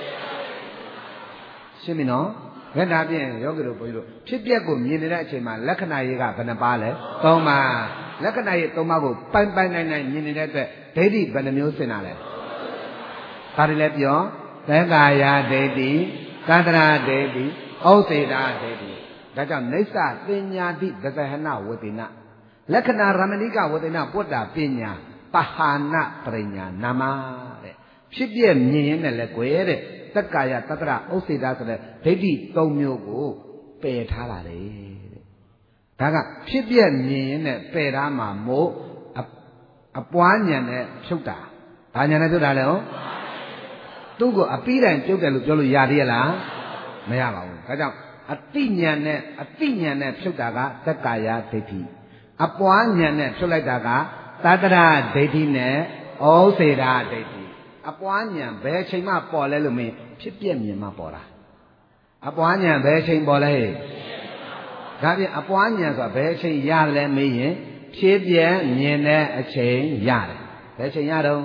ရှင်းပြီနော်ဘယ်နာပြင်ယောဂီတို့ဘုန်းကြီးတို့ဖြစ်ပျက်ကိုမြင်နေတဲ့အချိန်မှာလက္ခဏာရေးကဘယ်နှပါလဲသုံးပါလက္ခဏာရေးသုံးပါကိုပိုင်ပိုင်နိုင်နိုင်မြင်နေတဲ့အတွက်ဒိဋ္ဌိဘယ်နှမျိုးစင်တာလဲဒါတွေလည်းပြောသက္ကာယဒိဋ္ဌိကန္တရာဒိဋ္ဌိဩစေတာဒိဋ္ဌိဒါကြောင့်နိစ္စပညာတိဒသဟနဝေတိနလက္ခဏာရမဏိကဝေတိနပုတ္တာပညာပဟာနပရိညာနာမတဲ့ဖြစ်ပြမြင်ရင်လည်းကွယ်တဲ့သက္ကာယတတ္တရဥစ္စေတာဆိုတဲ့ဒိဋ္ဌိသုံးမျိုးကိုပယ်ထားပါတယ်တဲ့ဒါကဖြစ်ပြမြင်ရင်လည်းပယ်ထားမှာမို့အပွားဉာဏ်နဲ့ဖြုတ်တာဘာဉာဏ်နဲ့ဖြုတ်တာလဲဟုတ်သူ့ကိုအပြီးတိုင်ပြုတ်တယ်လို့ပြောလို့ရသေးရလားမရပါဘူးဒါကြောင့်အတိဉာဏ်နဲ့အတိဉာဏ်နဲ့ဖြုတ်တာကသက္ကာယဒိဋ္ဌိအပွားဉာဏ်နဲ့ဖြုတ်လိုက်တာကသတ္တရဒိဋ္ဌိနဲ့ဩစေတာဒိဋ္ဌိအပွားဉာဏ်ဘယ်ချိန်မှပေါ်လဲလို့မင်းဖြစ်ပြမြင်မှပေါ်တာအပွားဉာဏ်ဘယ်ချိန်ပေါ်လဲဒါဖြင့်အပွားဉာဏ်ဆိုတာဘယ်ချိန်ရလဲမေးရင်ဖြစ်ပြမြင်တဲ့အချိန်ရတယ်ဘယ်ချိန်ရတော့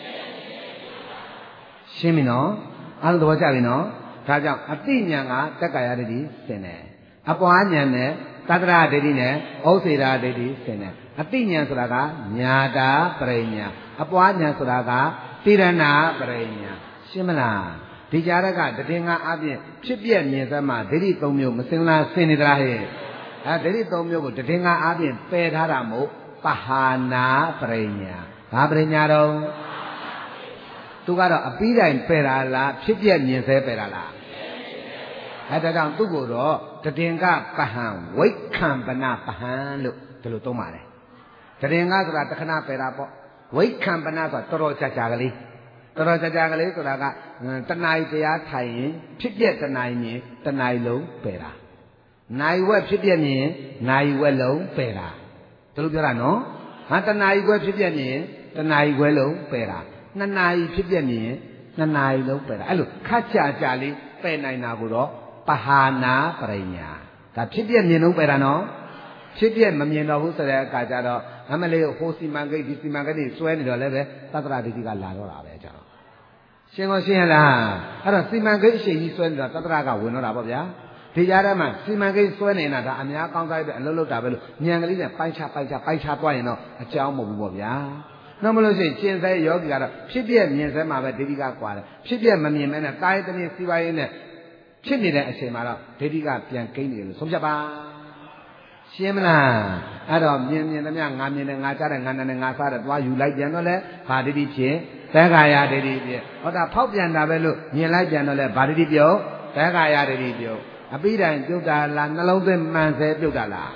ရှင်းပြီနော်အားလုံးသဘောကျပြီနော်ဒါကြောင့်အတိဉာဏ်ကတက္ကာယဒိဋ္ဌိဆင်တယ်အပွားဉာဏ်နဲ့သတ္တရဒိဋ္ဌိနဲ့ဩစေတာဒိဋ္ဌိဆင်တယ်အတိဉာဏ်ဆိုတာကညာတာပရိညာအပွားဉာဏ်ဆိုတာကတိရဏပရိညာရှင်းမလားဒီကြားရကတည်ငါအပြင်ဖြစ်ပြမြင်သမှာဒိဋ္ဌိသုံးမျိုးမစင်လားဆင်နေသလားဟဲ့အဲဒိဋ္ဌိသုံးမျိုးကိုတည်ငါအပြင်ပယ်ထားတာမို့ပဟာနာပရိညာဘာပရိညာတော့သူကတော့အပြီးတိုင်ပယ်တာလားဖြစ်ပြမြင်စေပယ်တာလားအဲဒါကြောင့်သူ့ကိုတော့တည်ငါပဟံဝိခံပနပဟံလို့ဒီလိုသုံးပါတယ်တည်ငါဆိုတာတခဏပယ်တာပေါ့ဝိခံပနဆိုတာတော်တော်ကြာကြာကလေးတော်တော်ကြာကြာကလေးဆိုတာကတဏှာတရားထိုင်ရင်ဖြစ်ပြတဏှာမြင်တဏှာလုံးပယ်တာနိုင်ဝက်ဖြစ်ပြမြင်နိုင်ဝက်လုံးပယ်တာဒါလိုပြောတာနော်ဟာတဏှာခွဲဖြစ်ပြမြင်တဏှာခွဲလုံးပယ်တာနှစ်နာရီဖြစ်ပြမြင်နှစ်နာရီလုံးပယ်တာအဲ့လိုခက်ကြာကြာလေးပယ်နိုင်တာကိုတော့ပဟာနာပရိညာဒါဖြစ်ပြမြင်လုံးပယ်တာနော်ဖြစ်ပြမမြင်တော့ဘူးဆိုတဲ့အခါကျတော့အမလေးဟိုစီမံကိန်းဒီစီမံကိန်းတွေစွဲနေတော့လည်းပဲသတ္တရဒိဋ္ဌိကလာတော့တာပဲကျတော့ရှင်းကောရှင်းရလားအဲ့တော့စီမံကိန်းအရှိန်ကြီးစွဲနေတော့သတ္တရကဝင်တော့တာပေါ့ဗျာဒီကြားထဲမှာစီမံကိန်းစွဲနေတာဒါအများကောင်းစားပဲအလုပ်လုပ်တာပဲလို့ဉာဏ်ကလေးနဲ့ပိုင်းခြားပိုင်းခြားပိုင်းခြားသွားရင်တော့အကြောင်းမဟုတ်ဘူးပေါ့ဗျာနောက်မလို့ရှိရင်ကျင်စဲယောဂီကတော့ဖြစ်ပြမြင်စဲမှာပဲဒိဋ္ဌိကကွာတယ်ဖြစ်ပြမမြင်မဲနဲ့တာယတမြင်စီပါရင်းနဲ့ဖြစ်နေတဲ့အချိန်မှာတော့ဒိဋ္ဌိကပြန်ကိန်းနေတယ်လို့ဆုံးဖြတ်ပါရှင်းမလားအဲ့တော့မြင်မြင်သမျှငါမြင်တယ်ငါကြားတယ်ငါနာတယ်ငါစားတယ်သွားယူလိုက်ပြန်တော့လဲဘာဒိဋ္ဌိဖြစ်သက္ကာယဒိဋ္ဌိဖြစ်ဟောတာဖောက်ပြန်တာပဲလို့မြင်လိုက်ပြန်တော့လဲဘာဒိဋ္ဌိပြုတ်သက္ကာယဒိဋ္ဌိပြုတ်အပိတိုင်ပြုတ်တာလားနှလုံးသွင်းမှန်ဆဲပြုတ်တာလား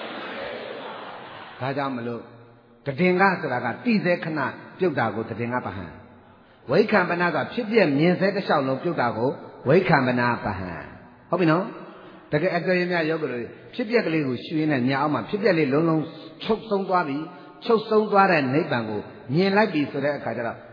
ဒါကြောင့်မလို့တည်ငါဆိုတာကတိစေခဏပြုတ်တာကိုတည်ငါပဟံဝိခံပနာကဖြစ်ပြမြင်စေတစ်လျှောက်လုံးပြုတ်တာကိုဝိခံပနာပဟံဟုတ်ပြီနော်တကယ်အကယ်၍များရောက်ကြလို့ဖြစ်ပြက်ကလေးကိုရှူရင်းနဲ့ညာအောင်မှာဖြစ်ပြက်လေးလုံးလုံးချုပ်ဆုံးသွားပြီချုပ်ဆုံးသွားတဲ့နိဗ္ဗာန်ကိုမြင်လိုက်ပြီဆိုတဲ့အခါကျတော့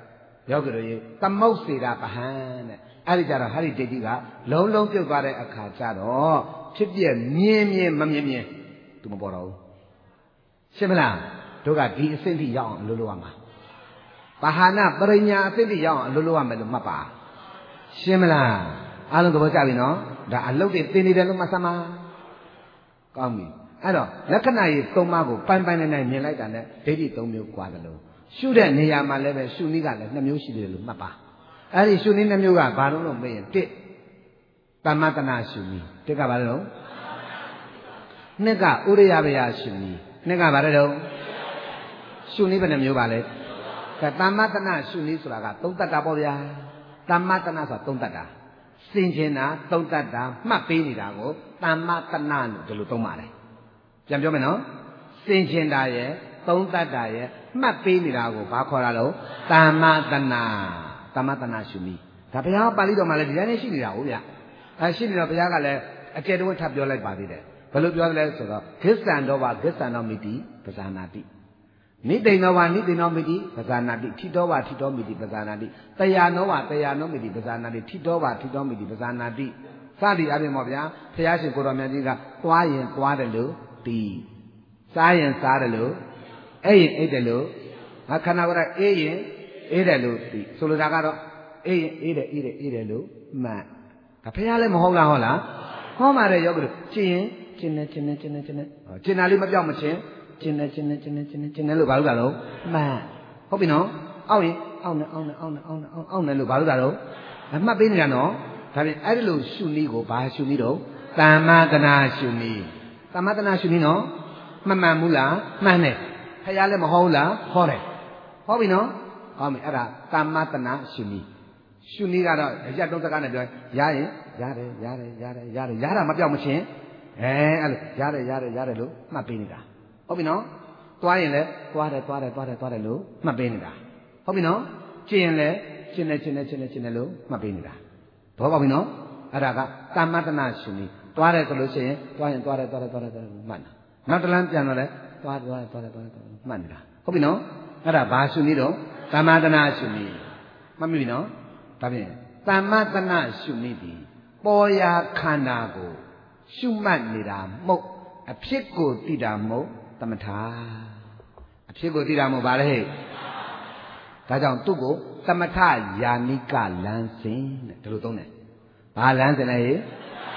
ယောဂီတို့ရေသမုတ်စေတာပဟံတဲ့အဲ့ဒီကြတော့ဟာဒီဒိဋ္ဌိကလုံးလုံးပြုတ်သွားတဲ့အခါကျတော့ဖြစ်ပြမြင်မြင်မမြင်မြင်သူမပေါ်တော့ဘူးရှင်းမလားတို့ကဒီအဆင့်ထိရောက်အောင်အလုပ်လုပ်ရမှာပါဟာနာပရိညာအဆင့်ထိရောက်အောင်အလုပ်လုပ်ရမယ်လို့မှတ်ပါရှင်းမလားအားလုံးသဘောကျပြီနော်ဒါအလုပ်တွေသင်နေတယ်လို့မှတ်စမ်းပါကောင်းပြီအဲ့တော့လက္ခဏာကြီးသုံးပါးကိုပိုင်ပိုင်နိုင်နိုင်မြင်လိုက်တာနဲ့ဒိဋ္ဌိသုံးမျိုးကွာတယ်လို့ရှုတဲ့နေရာမှာလည်းပဲရှုနည်းကလည်းနှစ်မျိုးရှိတယ်လို့မှတ်ပါအဲ့ဒီရှုနည်းနှစ်မျိုးကဘာလို့လို့မေးရင်တစ်တမ္မတနာရှုနည်းတစ်ကဘာလို့နှစ်ကဥရိယပယရှုနည်းနှစ်ကဘာလို့ရှုနည်းဘယ်နှမျိုးပါလဲကတမ္မတနာရှုနည်းဆိုတာကသုံးတတ်တာပေါ့ဗျာတမ္မတနာဆိုတာသုံးတတ်တာစင်ကျင်တာသုံးတတ်တာမှတ်ပေးနေတာကိုတမ္မတနာလို့ဒီလိုသုံးပါတယ်ပြန်ပြောမယ်နော်စင်ကျင်တာရဲ့သုံးတတ်တာရဲ့မှတ်ပေးနေတာကိုဘာခေါ်တာလဲတမ္မတနာတမ္မတနာရှုနည်းဒါဘုရားပါဠိတော်မှာလည်းဒီတိုင်းရှိနေတာဟုတ်ဗျအဲရှိနေတော့ဘုရားကလည်းအကျယ်တဝက်ထပ်ပြောလိုက်ပါသေးတယ်ဘယ်လိုပြောလဲဆိုတော့ဂစ္ဆန်တော်ဘာဂစ္ဆန်တော်မိတိပဇာနာတိနိတိန်တော်ဘာနိတိန်တော်မိတိပဇာနာတိထိတော်ဘာထိတော်မိတိပဇာနာတိတယာနောဘာတယာနောမိတိပဇာနာတိထိတော်ဘာထိတော်မိတိပဇာနာတိစသည်အပြင်ပေါ့ဗျာဘုရားရှင်ကိုတော်မြတ်ကြီးကသွားရင်သွားတယ်လို့တီးစားရင်စားတယ်လို့အဲ့ရင်အိတ်တယ်လို့ငါခန္ဓာကိုယ်ကအေးရင်အေးတယ်လို့တီးဆိုလိုတာကတော့အေးရင်အေးတယ်အေးတယ်အေးတယ်လို့မှန်ဒါဘုရားလည်းမဟုတ်လားဟုတ်လားဟောပါတယ်ယောဂီတို့ကျင်ရင်ကျင်နေကျင်နေကျင်နေကျင်နေကျင်တာလေးမပြောက်မချင်းကျင်နေကျင်နေကျင်နေကျင်နေကျင်နေလို့ဘာလို့လဲတော့မှန်ဟုတ်ပြီနော်အောက်ရင်အောက်နေအောက်နေအောက်နေအောက်နေအောက်နေလို့ဘာလို့လဲတော့မှတ်ပေးနေတာနော်ဒါပြင်အဲ့ဒီလိုရှုနည်းကိုဘာရှုနည်းတော့တမ္မတနာရှုနည်းတမ္မတနာရှုနည်းနော်မှန်မှန်ဘူးလားမှန်တယ်ဖះလည်းမဟုတ်လားဟောတယ်ဟုတ်ပြီနော်ဟောပြီအဲ့ဒါတမ္မတနာရှုနည်းရှုနည်းကတော့အရက်တုံးစကားနဲ့ပြောရရင်ရတယ်ရတယ်ရတယ်ရတယ်ရတာမပြောက်မချင်းအဲအဲ့လိုရတယ်ရတယ်ရတယ်လို့မှတ်ပေးနေတာဟုတ်ပြီနော်သွားရင်လည်းသွားတယ်သွားတယ်သွားတယ်သွားတယ်လို့မှတ်ပေးနေတာဟုတ်ပြီနော်ကျင်ရင်လည်းကျင်နေကျင်နေကျင်နေကျင်နေလို့မှတ်ပေးနေတာဘောပေါက်ပြီနော်အဲ့ဒါကတမ္မတနာရှုနည်းသွားတယ်ဆိုလို့ရှိရင်သွားရင်သွားတယ်သွားတယ်သွားတယ်သွားတယ်မှတ်တာနောက်တစ်လမ်းပြန်တော့လည်းသွားသွားသွားတယ်သွားတယ်မှတ်နေတာဟုတ်ပြီနော်အဲ့ဒါဘာရှုနည်းတော့တမ္မတနာရှုနည်းမှတ်ပြီနော်ဒါဖြင့်တမ္မတနာရှုနည်းဒီပေါ်ရာခန္ဓာကိုရှုမှတ်နေတာမဟုတ်အဖြစ်ကိုသိတာမဟုတ်သမထာအဖြစ်ကိုသိတာမဟုတ်ဗါလေဟဲ့ဒါကြောင့်သူ့ကိုသမထယာနိကလမ်းစဉ်တဲ့ဒီလိုသုံးတယ်ဘာလမ်းစဉ်လဲဟဲ့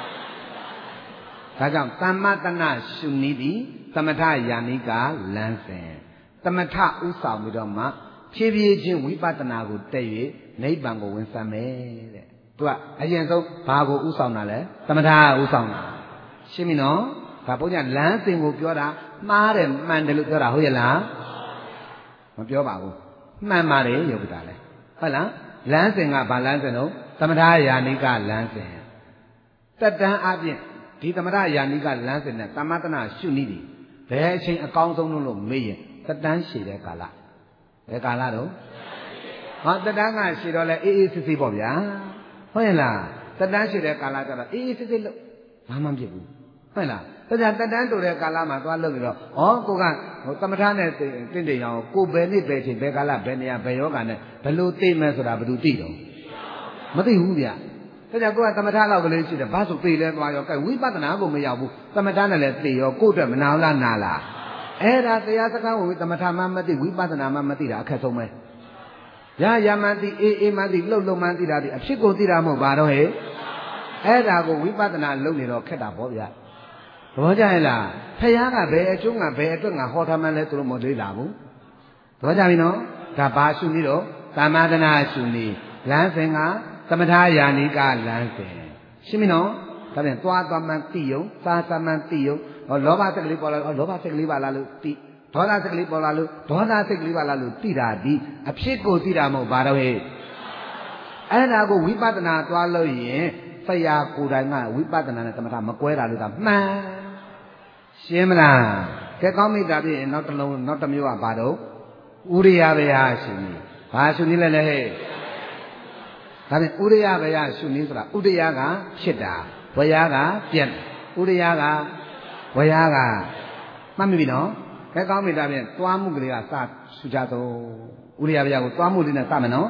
ဒါကြောင့်သမ္မတနာရှုနည်းဒီသမထယာနိကလမ်းစဉ်သမထဥဆောင်ပြီးတော့မှဖြည်းဖြည်းချင်းဝိပဿနာကိုတက်၍နိဗ္ဗာန်ကိုဝင်ဆံမယ်တဲ့သူကအရင်ဆုံးဘာကိုဥဆောင်တာလဲသမထဥဆောင်တာရှင်းပြီနော်ဒါဘုရားလမ်းစဉ်ကိုပြောတာမှားတယ်မှန်တယ်လို့ပြောတာဟုတ်ရဲ့လားမပြောပါဘူးမှန်ပါတယ်ယုတ်တာလဲဟုတ်လားလမ်းစဉ်ကဘာလမ်းစဉ်တော့သမထယာနိကလမ်းစဉ်တက်တန်းအပြင်ဒီသမထယာနိကလမ်းစဉ်နဲ့တမ္မတနာရှုနည်းဒီဘယ်အချိန်အကောင်းဆုံးလို့မေးရင်တက်တန်းရှည်တဲ့ကာလဘယ်ကာလတော့ဟောတက်တန်းကရှည်တော့လဲအေးအေးစစ်စစ်ပေါ့ဗျာဟုတ်ရဲ့လားတက်တန်းရှည်တဲ့ကာလကျတော့အေးအေးစစ်စစ်လို့ဘာမှမဖြစ်ဘူးဟုတ်လားဒါကြောင့်တက်တန်းတူတဲ့ကာလမှာသွားလုပ်ပြီးတော့ဩကိုကဟိုသမထနဲ့တင့်တယ်အောင်ကိုဘယ်နှစ်ပဲချိန်ဘယ်ကာလဘယ်နေရာဘယ်ယောဂနဲ့ဘယ်လိုသိမယ်ဆိုတာဘယ်သူသိတော့မသိဘူးဗျဒါကြောင့်ကိုကသမထလောက်ကလေးရှိတယ်ဘာဆိုသိလဲသွားရောကဲဝိပဿနာကိုမရောက်ဘူးသမထနဲ့လည်းသိရောကို့အတွက်မနာလားနာလားအဲ့ဒါတရားစကားကိုသမထမှမသိဝိပဿနာမှမသိတာအခက်ဆုံးပဲရရမှန်သိအေးအေးမှန်သိလှုပ်လှုပ်မှန်သိတာဒီအဖြစ်ကိုသိတာမဟုတ်ပါတော့ဟဲ့အဲ့ဒါကိုဝိပဿနာလုပ်နေတော့ခက်တာပေါ့ဗျသဘောကျရဲ့လားဖယားကဘယ်အကျိုးငါဘယ်အတွက်ငါဟောထားမှန်းလဲသူတို့မလေးလာဘူးသဘောကျပြီနော်ဒါဘာရှုနည်းတော့သမ္မာဒနာရှုနည်းလမ်းစဉ်ကသမထယာနိကလမ်းစဉ်ရှင်းပြီနော်ဒါပြန်သွားသွားမှန်သိယုံသာသာမှန်သိယုံဟောလောဘစိတ်ကလေးပေါ်လာလောဘစိတ်ကလေးပါလားလို့သိဒေါသစိတ်ကလေးပေါ်လာလို့ဒေါသစိတ်ကလေးပါလားလို့သိတာဒီအဖြစ်ကိုသိတာမဟုတ်ဘာတော့ဟဲ့အဲ့ဒါကိုဝိပဿနာသွားလို့ရင်ဖယားကိုယ်တိုင်ကဝိပဿနာနဲ့သမထမကွဲတာလို့ကမှန်ရှင်းမလားကဲကောင်းပြီဒါဖြင့်နောက်တစ်လုံးနောက်တစ်မျိုးကဘာတော့ဥရိယဘယရှုနည်းဘာရှုနည်းလဲလဲဟဲ့ဒါဖြင့်ဥရိယဘယရှုနည်းဆိုတာဥရိယကဖြစ်တာဘယကပြက်ဥရိယကဘယကမှတ်မိပြီနော်ကဲကောင်းပြီဒါဖြင့်သွားမှုကလေးကစရှုကြတော့ဥရိယဘယကိုသွားမှုလေးနဲ့စမယ်နော်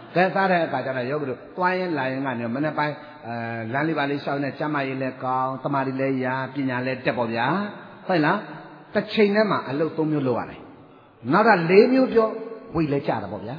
ကဲစားတဲ့အခါကျတော့ယောဂီတို့တွားရင်လာရင်ကနေမနေ့ပိုင်းအဲလမ်းလေးပါလေးရှောင်းနေကျမ်းမာရေးလည်းကောင်းတမာရီလည်းရာပညာလည်းတက်ပေါ့ဗျာဟုတ်လားတစ်ချိန်ထဲမှာအလုပ်သုံးမျိုးလုပ်ရတယ်နောက်ကလေးမျိုးပြောဝိတ်လည်းချတာပေါ့ဗျာ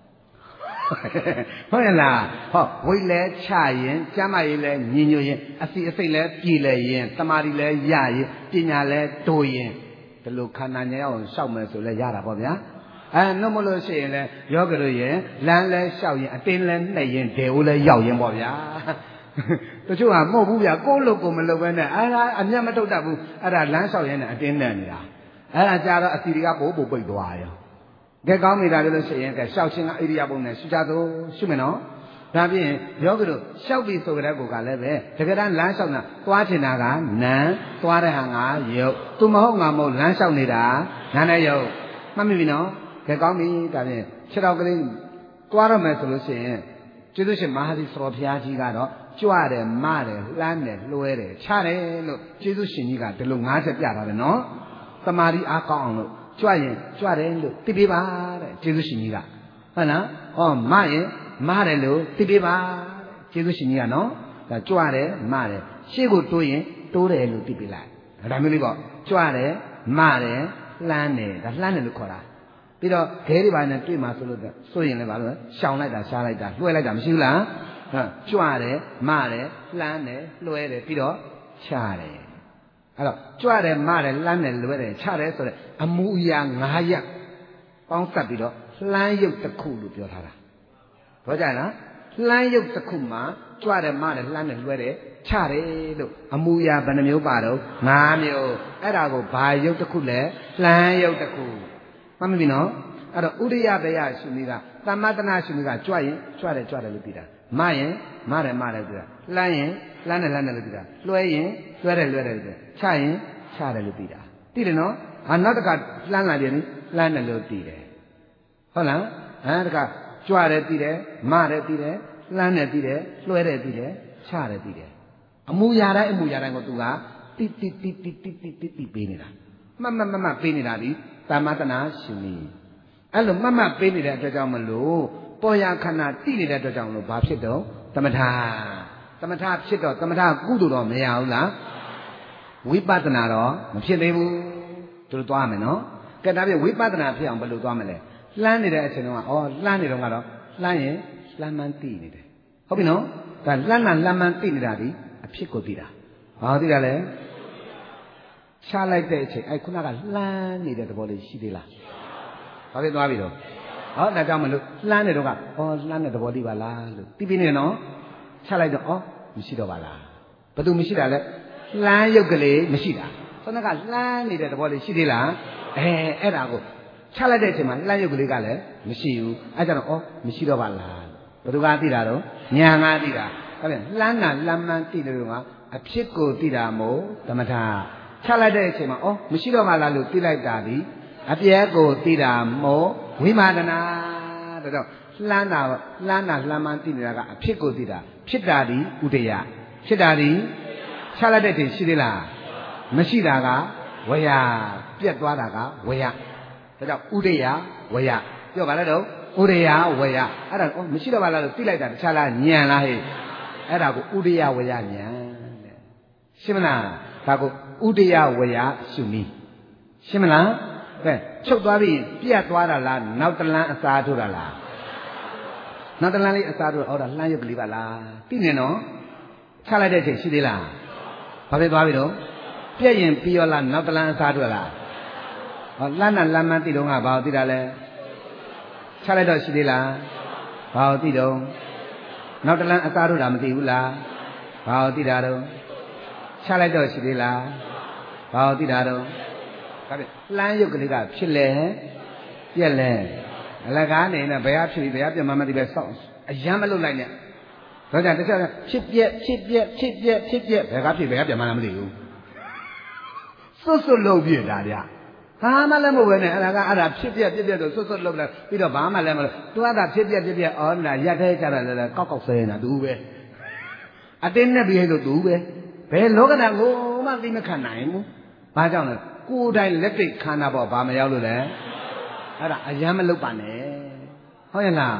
ဟုတ်ရဲ့လားဟောဝိတ်လည်းချရင်ကျမ်းမာရေးလည်းညင်ညွတ်ရင်အစီအစိတ်လည်းပြည်လဲရင်တမာရီလည်းရရင်ပညာလည်းတိုးရင်ဒီလိုခန္ဓာဉာဏ်အောင်ရှောက်မယ်ဆိုလည်းရတာပေါ့ဗျာအဲနှုတ်မလို့ရှိရင်လည်းယောဂတို့ရင်လမ်းလဲလျှောက်ရင်အတင်းလဲနှိပ်ရင်ဒေဦးလဲရောက်ရင်ပေါ့ဗျာတချို့ကမဟုတ်ဘူးဗျာကိုယ်လို့ကိုယ်မလုပ်ပဲနဲ့အဲဒါအမျက်မထုတ်တတ်ဘူးအဲ့ဒါလမ်းလျှောက်ရင်လည်းအတင်းနဲ့နေတာအဲ့ဒါကြတော့အစီတွေကပိုးပိုးပိတ်သွားရောကဲကောင်းနေတာလို့ရှိရင်ကဲလျှောက်ခြင်းကဣရိယာပုနဲ့ရှုကြသို့ရှုမယ်နော်ဒါဖြင့်ယောဂတို့လျှောက်ပြီဆိုကြတဲ့ကိုကလည်းပဲတကယ်တမ်းလမ်းလျှောက်တာသွားချင်တာကနံသွားတဲ့ဟာကယုတ်သူမဟုတ်ငါမဟုတ်လမ်းလျှောက်နေတာနာနဲ့ယုတ်မှတ်မိပြီနော်ကဲကောင်းပြီဒါဖြင့်ခြေတော်ကလေးသွားရမယ်ဆိုလို့ရှိရင်ကျေးဇူးရှင်မဟာသီစရောဘုရားကြီးကတော့ကြွတယ်မတယ်လှမ်းတယ်လွှဲတယ်ချတယ်လို့ကျေးဇူးရှင်ကြီးကဒီလို၅ချက်ပြထားတယ်နော်သမာဓိအားကောင်းအောင်လို့ကြွရင်ကြွတယ်လို့သိပေးပါတဲ့ကျေးဇူးရှင်ကြီးကဟုတ်လားဟောမရင်မတယ်လို့သိပေးပါတဲ့ကျေးဇူးရှင်ကြီးကနော်ဒါကြွတယ်မတယ်ရှေ့ကိုတိုးရင်တိုးတယ်လို့သိပေးလိုက်ဒါမျိုးလေးပေါ့ကြွတယ်မတယ်လှမ်းတယ်ဒါလှမ်းတယ်လို့ခေါ်တာပြီးတော့ခဲတွေပါနဲ့တွေ့မှာဆိုလို့ဆိုရင်လည်းဘာလို့လဲရှောင်လိုက်တာရှားလိုက်တာလွှဲလိုက်တာမရှိဘူးလားဟုတ်ကြွတယ်မတယ်လှမ်းတယ်လွှဲတယ်ပြီးတော့ချတယ်အဲ့တော့ကြွတယ်မတယ်လှမ်းတယ်လွှဲတယ်ချတယ်ဆိုတဲ့အမူအရာ၅ရပ်ပေါင်းစပ်ပြီးတော့လှမ်းရုပ်တစ်ခုလို့ပြောထားတာဘောကြလားလှမ်းရုပ်တစ်ခုမှာကြွတယ်မတယ်လှမ်းတယ်လွှဲတယ်ချတယ်လို့အမူအရာဘယ်နှမျိုးပါတော့၅မျိုးအဲ့ဒါကိုဘာရုပ်တစ်ခုလဲလှမ်းရုပ်တစ်ခုမှတ်မိပြီနော်အဲ့တော့ဥရိယဘယရှုနည်းကသမ္မတနာရှုနည်းကကြွရင်ကြွတယ်ကြွတယ်လို့ပြီးတာမရင်မတယ်မတယ်လို့ပြီးတာလှမ်းရင်လှမ်းတယ်လှမ်းတယ်လို့ပြီးတာလွှဲရင်လွှဲတယ်လွှဲတယ်လို့ပြီးတာချရင်ချတယ်လို့ပြီးတာသိတယ်နော်ဟာနောက်တစ်ခါလှမ်းလာတယ်လှမ်းတယ်လို့ပြီးတယ်ဟုတ်လားဟာတခါကြွတယ်ပြီးတယ်မတယ်ပြီးတယ်လှမ်းတယ်ပြီးတယ်လွှဲတယ်ပြီးတယ်ချတယ်ပြီးတယ်အမူအရာတိုင်းအမူအရာတိုင်းကိုသူကတိတိတိတိတိတိတိတိပေးနေတာမှတ်မှတ်မှတ်မှတ်ပေးနေတာဒီသမ္မတနာရှင်နီအဲ့လိုမှတ်မှတ်ပေးနေတဲ့အတွက်ကြောင့်မလို့ပေါ်ရခန္ဓာတိနေတဲ့အတွက်ကြောင့်မလို့ဘာဖြစ်တော့သမထသမထဖြစ်တော့သမထကုသိုလ်တော့မရဘူးလားဝိပဿနာတော့မဖြစ်သေးဘူးသူတို့သွားမယ်နော်ကဲဒါပြဝိပဿနာဖြစ်အောင်ဘယ်လိုသွားမလဲလှမ်းနေတဲ့အချိန်တုန်းကဩလှမ်းနေတော့ကတော့လှမ်းရင်လှမ်းမှန်းသိနေတယ်ဟုတ်ပြီနော်ဒါလှမ်းတာလှမ်းမှန်းသိနေတာဒီအဖြစ်ကိုသိတာဘာသိတာလဲချလိုက်တဲ့အချိန်အဲ့ခုနကလှမ်းနေတဲ့သဘောလေးရှိသေးလားဘာဖြစ်သွားပြီတော့ဟောဒါကြောင့်မလို့လှမ်းနေတော့ကဩလှမ်းတဲ့သဘောလေးပါလားလို့သိပြီနေနော်ချလိုက်တော့ဩမရှိတော့ပါလားဘယ်သူမရှိတာလဲလှမ်းရုပ်ကလေးမရှိတာခုနကလှမ်းနေတဲ့သဘောလေးရှိသေးလားအဲအဲ့ဒါကိုချလိုက်တဲ့အချိန်မှာလှမ်းရုပ်ကလေးကလည်းမရှိဘူးအဲကြတော့ဩမရှိတော့ပါလားဘယ်သူကသိတာတော့ညာငါသိတာဟုတ်ပြီလှမ်းတာလှမ်းမှန်းသိတယ်လို့ကအဖြစ်ကိုသိတာမို့သမထချလိုက်တဲ့အချိန်မှာဩမရှိတော့ပါလားလို့သိလိုက်တာဒီအပြဲကိုသိတာမို့ဝိမာဒနာဒါကြောင့်လှမ်းတာလှမ်းတာလှမ်းမှန်းသိနေတာကအဖြစ်ကိုသိတာဖြစ်တာဒီဥဒယဖြစ်တာဒီချလိုက်တဲ့ချိန်ရှိသေးလားမရှိတာကဝယပြက်သွားတာကဝယဒါကြောင့်ဥဒယဝယပြောပါလားတော့ဥဒယဝယအဲ့ဒါဩမရှိတော့ပါလားလို့သိလိုက်တာတခြားလားညံလားဟဲ့အဲ့ဒါကိုဥဒယဝယညံတဲ့ရှင်းမလားဒါကိုဥဒယဝယရှုနည်းရှင်းမလားကဲချုပ်သွားပြီပြတ်သွားတာလားနောက်တလန်းအစားထိုးတာလားနောက်တလန်းလေးအစားထိုးဟောတာလှမ်းရုပ်ကလေးပါလားသိနေနော်ချလိုက်တဲ့အချိန်ရှိသေးလားဘာဖြစ်သွားပြီတော့ပြက်ရင်ပြီးရောလားနောက်တလန်းအစားထိုးလားဟောလှမ်းတာလှမ်းမှန်းသိတော့ကဘာလို့သိတာလဲချလိုက်တော့ရှိသေးလားဘာလို့သိတော့နောက်တလန်းအစားထိုးတာမသိဘူးလားဘာလို့သိတာတော့ချလိုက်တော့ရှိသေးလားဘာလို့သိတာတော့ဒါပြလှမ်းရုပ်ကလေးကဖြစ်လဲပြက်လဲအလကားနေနဲ့ဘယ်ဟာဖြစ်ပြီးဘယ်ဟာပြက်မှမသိပဲစောင့်အယမ်းမလုပ်လိုက်နဲ့ဒါကြောင့်တခြားဖြစ်ပြက်ဖြစ်ပြက်ဖြစ်ပြက်ဖြစ်ပြက်ဘယ်ဟာဖြစ်ဘယ်ဟာပြက်မှလည်းမသိဘူးစွတ်စွတ်လုပ်ပြတာဗျဘာမှလည်းမဟုတ်ပဲနဲ့အလကားအဲ့ဒါဖြစ်ပြက်ဖြစ်ပြက်ဆိုစွတ်စွတ်လုပ်လိုက်ပြီးတော့ဘာမှလည်းမလုပ်သူကသာဖြစ်ပြက်ဖြစ်ပြက်အော်နာရက်သေးကြတာလည်းကောက်ကောက်ဆဲနေတာသူပဲအတင်းနဲ့ပြီးလို့သူပဲဘယ်လောကဓာတ်ကိုမှသိမခံနိုင်ဘူးဘာကြောင့်လဲကိုယ်တိုင်လက်တွေ့ခန္ဓာပေါ်ဘာမရောက်လို့လဲအဲ့ဒါအယမ်းမလုပ်ပါနဲ့ဟုတ်ရဲ့လား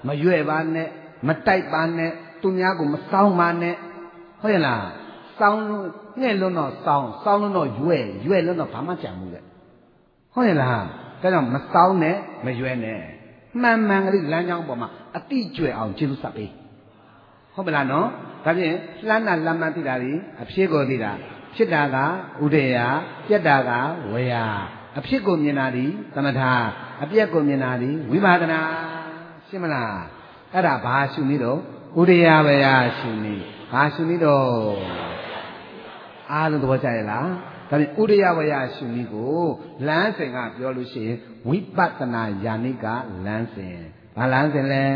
မရွယ်ပါနဲ့မတိုက်ပါနဲ့သူများကိုမစောင်းပါနဲ့ဟုတ်ရဲ့လားစောင်းလို့ငှဲ့လွန်းတော့စောင်းစောင်းလွန်းတော့ရွယ်ရွယ်လွန်းတော့ဘာမှကြံမှုလေဟုတ်ရဲ့လားဒါကြောင့်မစောင်းနဲ့မရွယ်နဲ့မှန်မှန်ကလေးလမ်းကြောင်းပေါ်မှာအတိကျွဲအောင်ကျေးဇူးဆက်ပေးဟုတ်မလားနော်ဒါဖြင့်လှမ်းတာလမ်းမှန်သိတာဒီအဖြစ်ကိုသိတာဖြစ်တာကဥဒေယပြက်တာကဝေယအဖြစ်ကိုမြင်တာဒီသမထအပြက်ကိုမြင်တာဒီဝိပဿနာရှင်းမလားအဲ့ဒါဘာရှုနည်းတော့ဥဒေယဝေယရှုနည်းဘာရှုနည်းတော့အားလုံးသဘောကျရဲ့လားဒါဖြင့်ဥဒေယဝေယရှုနည်းကိုလမ်းစဉ်ကပြောလို့ရှိရင်ဝိပဿနာယာနိကလမ်းစဉ်ဘာလမ်းစဉ်လဲ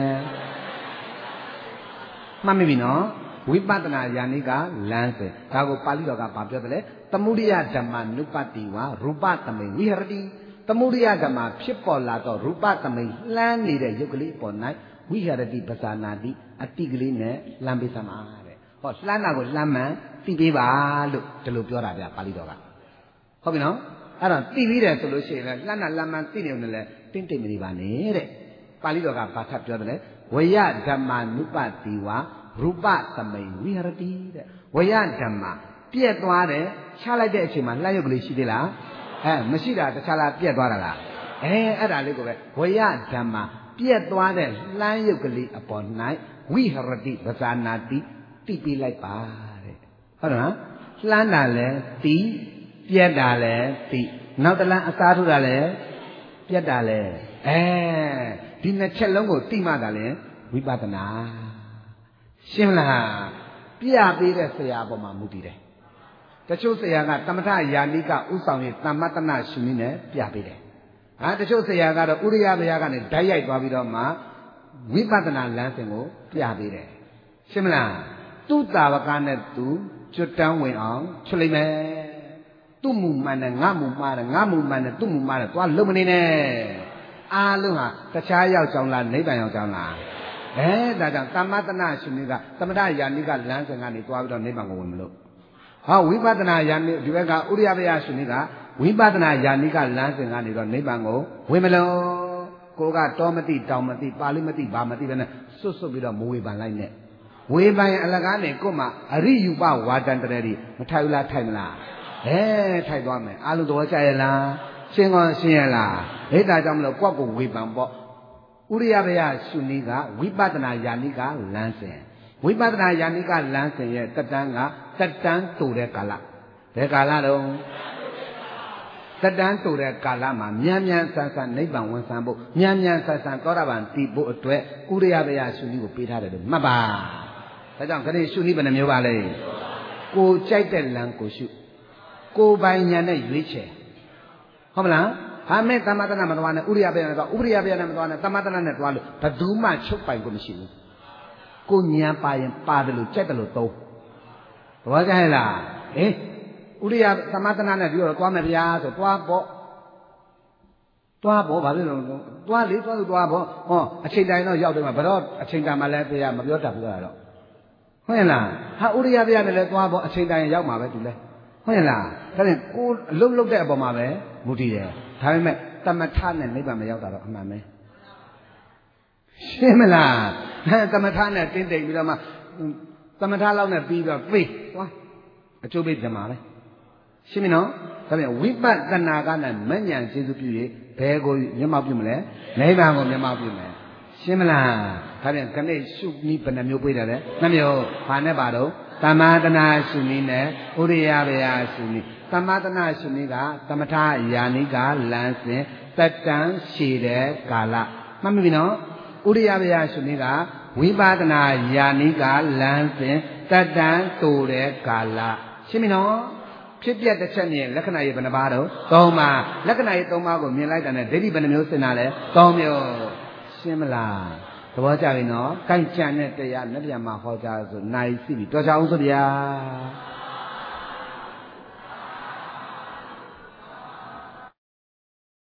မှတ်မိပြီနော်ဝိပဿနာယာနိကလမ်းစဉ်ဒါကိုပါဠိတော်ကဘာပြောတယ်လဲသမုဒိယဓမ္မနုပတိဝရူပသမိဝိဟရတိသမုဒိယဓမ္မဖြစ်ပေါ်လာတော့ရူပသမိလှမ်းနေတဲ့ရုပ်ကလေးပေါ်၌ဝိဟရတိပဇာနာတိအတိကလေးနဲ့လှမ်းပေးသမှာတဲ့ဟောလှမ်းတာကိုလှမ်းမှန်သိပေးပါလို့ဒီလိုပြောတာဗျပါဠိတော်ကဟုတ်ပြီနော်အဲ့တော့သိပြီးတယ်ဆိုလို့ရှိရင်လည်းလှမ်းတာလှမ်းမှန်သိနေတယ်လေတင်းတိတ်မနေပါနဲ့တဲ့ပါဠိတော်ကဘာထပ်ပြောတယ်လဲဝယဓမ္မနုပတိဝရူပသမိဝိဟရတိတဲ့ဝယဓမ္မပြက်သွားတယ်ချလိုက်တဲ့အချိန်မှာလှမ်းရုပ်ကလေးရှိသေးလားအဲမရှိတာတခြားလားပြက်သွားတာလားအဲအဲ့ဒါလေးကိုပဲဝယဓမ္မပြက်သွားတဲ့လှမ်းရုပ်ကလေးအပေါ်၌ဝိဟရတိပဇာနာတိတိပြလိုက်ပါတဲ့ဟုတ်လားလှမ်းတာလဲတိပြက်တာလဲတိနောက်တလန်းအစားထိုးတာလဲပြက်တာလဲအဲဒီနှစ်ချက်လုံးကိုတိမှတာလဲဝိပဿနာရှင်းလားပြပေးတဲ့ဆရာပေါ်မှာမူတည်တယ်တချို့ဆရာကသမထယာနိကဥဆောင်ရေးသမ္မတနာရှင်နည်းနဲ့ပြပေးတယ်ဟာတချို့ဆရာကတော့ဥရိယဘုရားကနေဓာတ်ရိုက်သွားပြီးတော့မှဝိပဿနာလမ်းစဉ်ကိုပြပေးတယ်ရှင်းမလားသူ့တာဝကနဲ့သူကျွတ်တန်းဝင်အောင်ချွတ်လိုက်မယ်သူ့မူမှန်နဲ့ငါမူမှားတယ်ငါမူမှန်နဲ့သူ့မူမှားတယ်သွားလုံးမနေနဲ့အားလုံးဟာတခြားရောက်ကြောင်းလားနိဗ္ဗာန်ရောက်ကြောင်းလားအဲဒါကြောင့်သမ္မတနာရှင်ကသမထယာနိကလမ်းစဉ်ကနေသွားပြီးတော့နိဗ္ဗာန်ကိုဝင်မလို့ဟောဝိပဿနာယာနိဒီဘက်ကဥရိယဘုရားရှင်ကဝိပဿနာယာနိကလမ်းစဉ်ကနေတော့နိဗ္ဗာန်ကိုဝင်မလို့ကိုကတောမသိတောင်မသိပါဠိမသိဘာမသိပဲနဲ့စွတ်စွတ်ပြီးတော့မဝေဖန်လိုက်နဲ့ဝေဖန်အလကားနဲ့ကို့မှာအရိယူပဝါဒန်တရေဒီမထိုက်ဘူးလားထိုက်မလားအဲထိုက်သွားမယ်အားလုံးသဘောကျရဲ့လားရှင်းကောရှင်းရဲ့လားဒိဋ္ဌာကြောင့်မလို့ကိုယ့်ကိုဝေဖန်ပေါ့ဥရိယဘယရှုနည်းကဝိပဿနာယာနိကလမ်းစဉ်ဝိပဿနာယာနိကလမ်းစဉ်ရဲ့တက်တန်းကတက်တန်းတူတဲ့ကာလဘယ်ကာလတော့တက်တန်းတူတဲ့ကာလမှာမြန်မြန်ဆန်ဆန်နိဗ္ဗာန်ဝင်ဆံဖို့မြန်မြန်ဆန်ဆန်သောတာပန်တည်ဖို့အတွက်ဥရိယဘယရှုနည်းကိုပေးထားတယ်လို့မှတ်ပါဒါကြောင့်ခဏရှုနည်းဘယ်နှမျိုးပါလဲကိုကြိုက်တဲ့လမ်းကိုရှုကိုပိုင်ညာနဲ့ရွေးချယ်ဟုတ်မလားဟာမဲ့သမထနာမသွားနဲ့ဥရိယဘယနဲ့သွားဥရိယဘယနဲ့မသွားနဲ့သမထနာနဲ့သွားလို့ဘယ်သူမှချုပ်ပိုင်ကိုမရှိဘူးကိုဉာဏ်ပါရင်ပါတယ်လို့ကြိုက်တယ်လို့သုံးသဘောကျရဲ့လားဟင်ဥရိယသမထနာနဲ့ပြီးတော့သွားမယ်ဗျာဆိုသွားပေါ့သွားပေါ့ဘာလို့လဲသွားလေသွားလို့သွားပေါ့ဟောအချိန်တိုင်းတော့ရောက်တယ်မှာဘယ်တော့အချိန်တိုင်းမှလည်းဘုရားမပြောတတ်ဘူးလားတော့ဟုတ်ရဲ့လားဟာဥရိယဘယနဲ့လည်းသွားပေါ့အချိန်တိုင်းရောက်မှာပဲသူလဲဟုတ်ရဲ့လားဒါနဲ့ကိုအလုံးလုံးတဲ့အပေါ်မှာပဲမူတည်တယ်ဒါပေမဲ့သမထနဲ့နိဗ္ဗာန်မရောက်တာတော့အမှန်ပဲရှင်းမလားသမထနဲ့တင်းတိမ်ပြီးတော့မှသမထလောက်နဲ့ပြီးတော့ပြေးသွားအကျိုးပေးကြမှာပဲရှင်းပြီနော်ဒါပြန်ဝိပဿနာကနဲ့မဉ္ဇဉ်ကျေစုပြု၍ဘယ်ကိုမျက်မှောက်ပြုမလဲနိဗ္ဗာန်ကိုမျက်မှောက်ပြုမယ်ရှင်းမလားဒါပြန်ခဏရှုနည်းဘယ်နှမျိုးပြေးတယ်လဲနှစ်မျိုးဘာနဲ့ပါတော့သမ္မာတနာရှုနည်းနဲ့ဥရိယဘယရှုနည်းသမ္မာတနာရှုနည်းကသမထယာနိကလမ်းစဉ်တက်တန်းရှည်တဲ့ကာလမှတ်မိပြီနော်ဥရိယဘယရှုနည်းကဝိပဿနာယာနိကလမ်းစဉ်တက်တန်းတူတဲ့ကာလရှင်းပြီနော်ဖြစ်ပြတစ်ချက်မြင်လက္ခဏာရေးဘယ်နှပါတော့သုံးပါလက္ခဏာရေးသုံးပါကိုမြင်လိုက်တာနဲ့ဒိဋ္ဌိဘယ်နှမျိုးစင်တာလဲသုံးမျိုးရှင်းမလားသဘောကျပြီနော်ကြိုက်ကြံတဲ့တရားနဲ့ပြန်မှာဟောကြားဆိုနိုင်စီပြီတော်ချအောင်ဆိုဗျာ